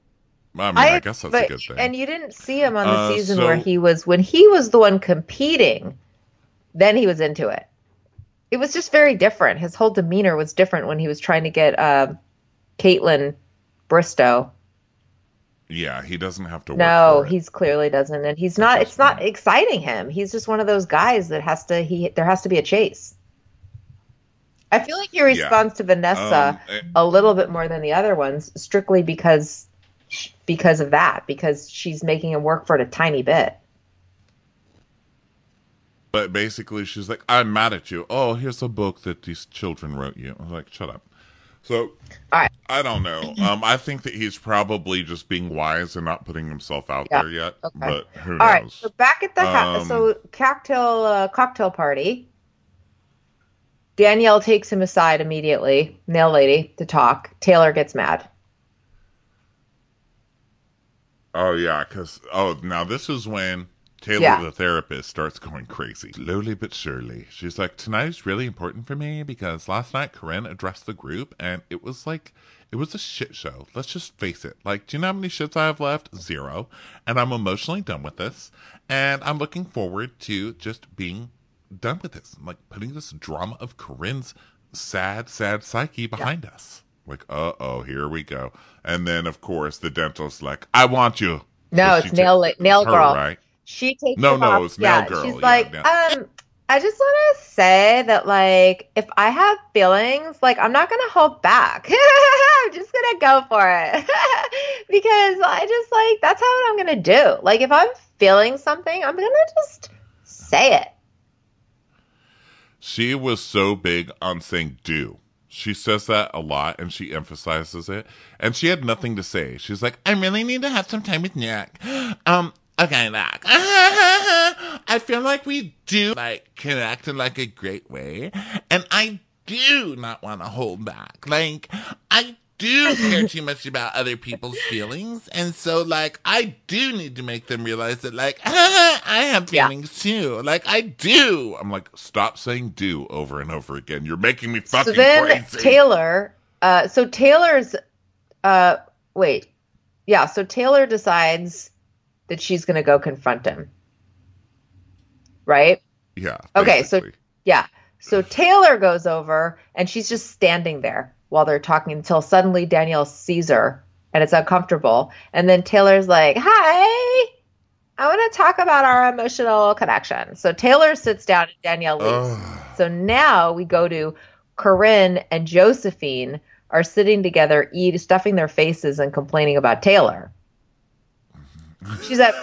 B: I mean,
C: I,
B: I guess that's
C: but,
B: a good thing.
C: And you didn't see him on the
B: uh,
C: season
B: so,
C: where he was, when he was the one competing, then he was into it. It was just very different. His whole demeanor was different when he was trying to get uh, Caitlin Bristow.
B: Yeah, he doesn't have to work
C: No,
B: for it.
C: he's clearly doesn't. And he's not, it's not exciting him. He's just one of those guys that has to, he, there has to be a chase. I feel like he responds
B: yeah.
C: to Vanessa
B: um,
C: a little bit more than the other ones, strictly because because of that, because she's making him work for it a tiny bit.
B: But basically, she's like, I'm mad at you. Oh, here's a book that these children wrote you. I was like, shut up. So,
C: all right.
B: I don't know. Um, I think that he's probably just being wise and not putting himself out
C: yeah.
B: there yet.
C: Okay.
B: But who knows?
C: All right. So back at the ha-
B: um,
C: so cocktail uh, cocktail party, Danielle takes him aside immediately, Nail Lady, to talk. Taylor gets mad.
B: Oh, yeah, because, oh, now this is when Taylor,
C: yeah.
B: the therapist, starts going crazy. Slowly but surely. She's like, tonight is really important for me because last night Corinne addressed the group and it was like, it was a shit show. Let's just face it. Like, do you know how many shits I have left? Zero. And I'm emotionally done with this. And I'm looking forward to just being done with this. I'm like, putting this drama of Corinne's sad, sad psyche behind yeah. us. Like, uh-oh, here we go. And then, of course, the dentist's like, I want you.
C: No,
B: so
C: it's Nail
B: ta-
C: Nail
B: her,
C: Girl.
B: Right?
C: She takes
B: No,
C: him
B: no,
C: off.
B: it's
C: yeah,
B: Nail Girl.
C: She's
B: yeah,
C: like,
B: Nail.
C: um, I just want to say that, like, if I have feelings, like, I'm not going to hold back. I'm just going to go for it. Because I just, like, that's how I'm going to do. Like, if I'm feeling something, I'm going to just say it.
B: She was so big on saying do. She says that a lot and she emphasizes it. And she had nothing to say. She's like, I really need to have some time with Nick. Um, okay, Nick. I feel like we do like connect in like a great way. And I do not want to hold back. Like, I do care too much about other people's feelings. And so, like, I do need to make them realize that, like, I have feelings yeah. too. Like, I do. I'm like, stop saying do over and over again. You're making me fucking
C: so then
B: crazy.
C: Taylor, uh, so Taylor's, uh, wait. Yeah, so Taylor decides that she's going to go confront him. Right?
B: Yeah.
C: Okay, so,
B: basically.
C: yeah. So Taylor goes over and she's just standing there while they're talking until suddenly Danielle sees her and it's uncomfortable. And then Taylor's like, hi. I want to talk about our emotional connection. So Taylor sits down and Danielle leaves.
B: Ugh.
C: So now we go to Corinne and Josephine are sitting together, eat, stuffing their faces and complaining about Taylor. She's like,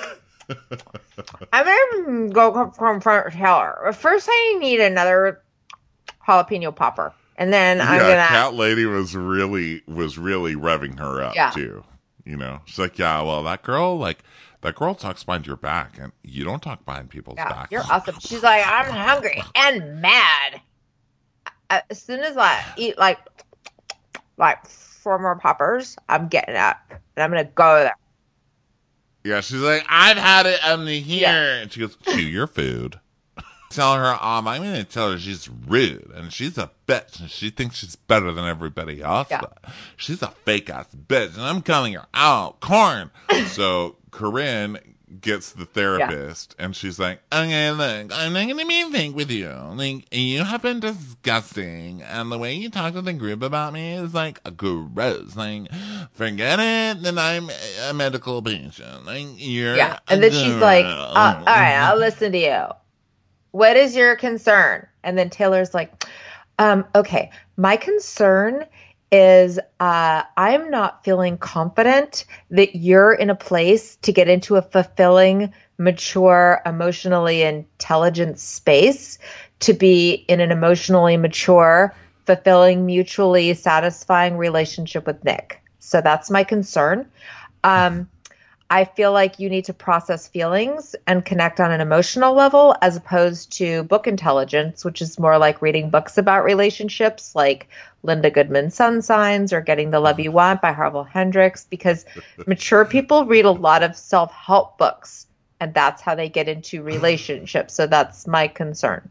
C: I'm going to go confront Taylor. But first I need another jalapeno popper. And then I'm
B: yeah,
C: going to...
B: Cat Lady was really, was really revving her up,
C: Yeah.
B: too. You know, she's like, yeah, well, that girl, like, that girl talks behind your back, and you don't talk behind people's
C: Yeah,
B: back.
C: you're awesome. She's like, I'm hungry and mad. As soon as I eat like like four more poppers, I'm getting up and I'm gonna go there.
B: Yeah, she's like, I've had it under here.
C: Yeah.
B: And she goes, chew your food. Tell her, um, I'm going to tell her she's rude and she's a bitch and she thinks she's better than everybody else.
C: Yeah.
B: But she's a fake ass bitch and I'm calling her out. Corn. So Corinne gets the therapist and she's like, okay, look, I'm not going to be fake with you. Like, you have been disgusting and the way you talk to the group about me is like gross. Like, forget it that I'm a medical patient. Like, you're
C: Yeah. And then she's like, uh, all right, I'll listen to you. What is your concern? And then Taylor's like, um, okay, my concern is uh, I'm not feeling confident that you're in a place to get into a fulfilling, mature, emotionally intelligent space to be in an emotionally mature, fulfilling, mutually satisfying relationship with Nick. So that's my concern. Um, I feel like you need to process feelings and connect on an emotional level as opposed to book intelligence, which is more like reading books about relationships like Linda Goodman's Sun Signs or Getting the Love You Want by Harville Hendrix, because mature people read a lot of self-help books and that's how they get into relationships. So that's my concern.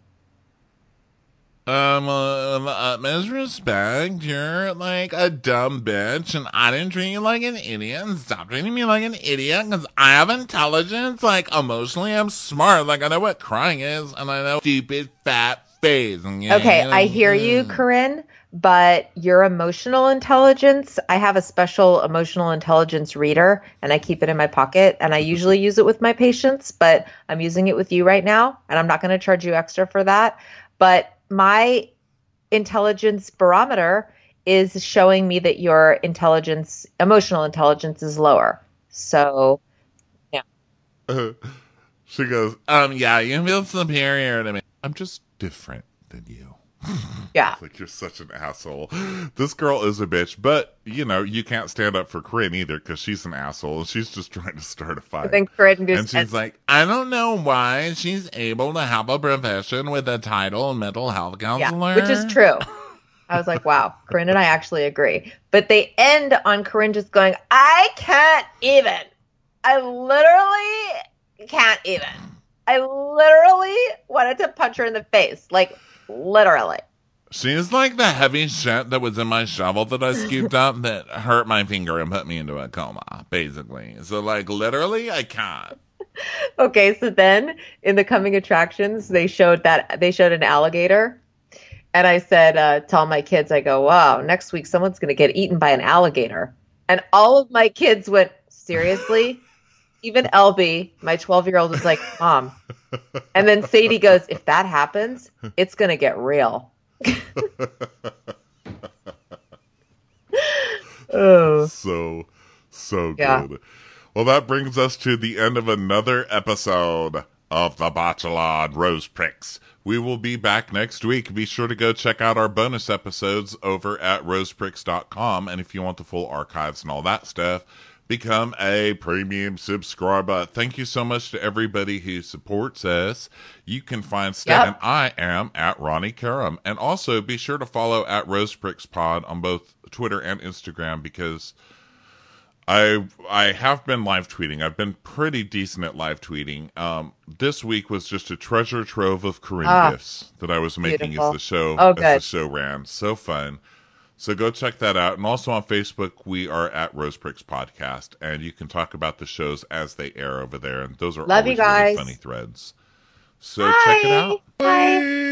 B: Um, uh, the utmost respect, you're like a dumb bitch, and I didn't treat you like an idiot, and stop treating me like an idiot, because I have intelligence, like, emotionally, I'm smart, like, I know what crying is, and I know stupid, fat face. And, yeah,
C: Okay,
B: you know,
C: I hear you, Corinne, but your emotional intelligence, I have a special emotional intelligence reader, and I keep it in my pocket, and I usually use it with my patients, but I'm using it with you right now, and I'm not going to charge you extra for that, but my intelligence barometer is showing me that your intelligence, emotional intelligence is lower. So, yeah.
B: Uh, she goes, um, yeah, you feel superior to me. I'm just different than you.
C: Yeah.
B: Like, you're such an asshole. This girl is a bitch, but, you know, you can't stand up for Corinne either because she's an asshole and she's just trying to start a fight.
C: Then Corinne just,
B: and she's like, I don't know why she's able to have a profession with a title and mental health counselor.
C: Yeah, which is true. I was like, wow, Corinne and I actually agree. But they end on Corinne just going, I can't even. I literally can't even. I literally wanted to punch her in the face. Like, literally.
B: She's like the heavy shit that was in my shovel that I scooped up that hurt my finger and put me into a coma, basically. So, like, literally, I can't.
C: Okay, so then in the coming attractions, they showed that they showed an alligator. And I said uh, to all my kids, I go, wow, next week someone's going to get eaten by an alligator. And all of my kids went, seriously? Even Elby, my twelve-year-old, was like, Mom. And then Sadie goes, if that happens, it's going to get real. Oh.
B: So, so
C: Yeah.
B: good. Well, that brings us to the end of another episode of The Bachelor Rose Pricks. We will be back next week. Be sure to go check out our bonus episodes over at rosepricks dot com. And if you want the full archives and all that stuff, become a premium subscriber. Thank you so much to everybody who supports us. You can find Stan
C: Yep.
B: and I am at Ronnie Karam. And also be sure to follow at RosePricksPod on both Twitter and Instagram because I I have been live tweeting. I've been pretty decent at live tweeting. Um, this week was just a treasure trove of Corinne
C: Ah,
B: gifts that I was making
C: beautiful.
B: as the show
C: Oh,
B: as the
C: good.
B: show ran. So fun. So go check that out. And also on Facebook, we are at Rose Pricks Podcast, and you can talk about the shows as they air over there. And those are
C: Love you
B: always really
C: guys.
B: funny threads. So check it out.
C: Bye. Bye.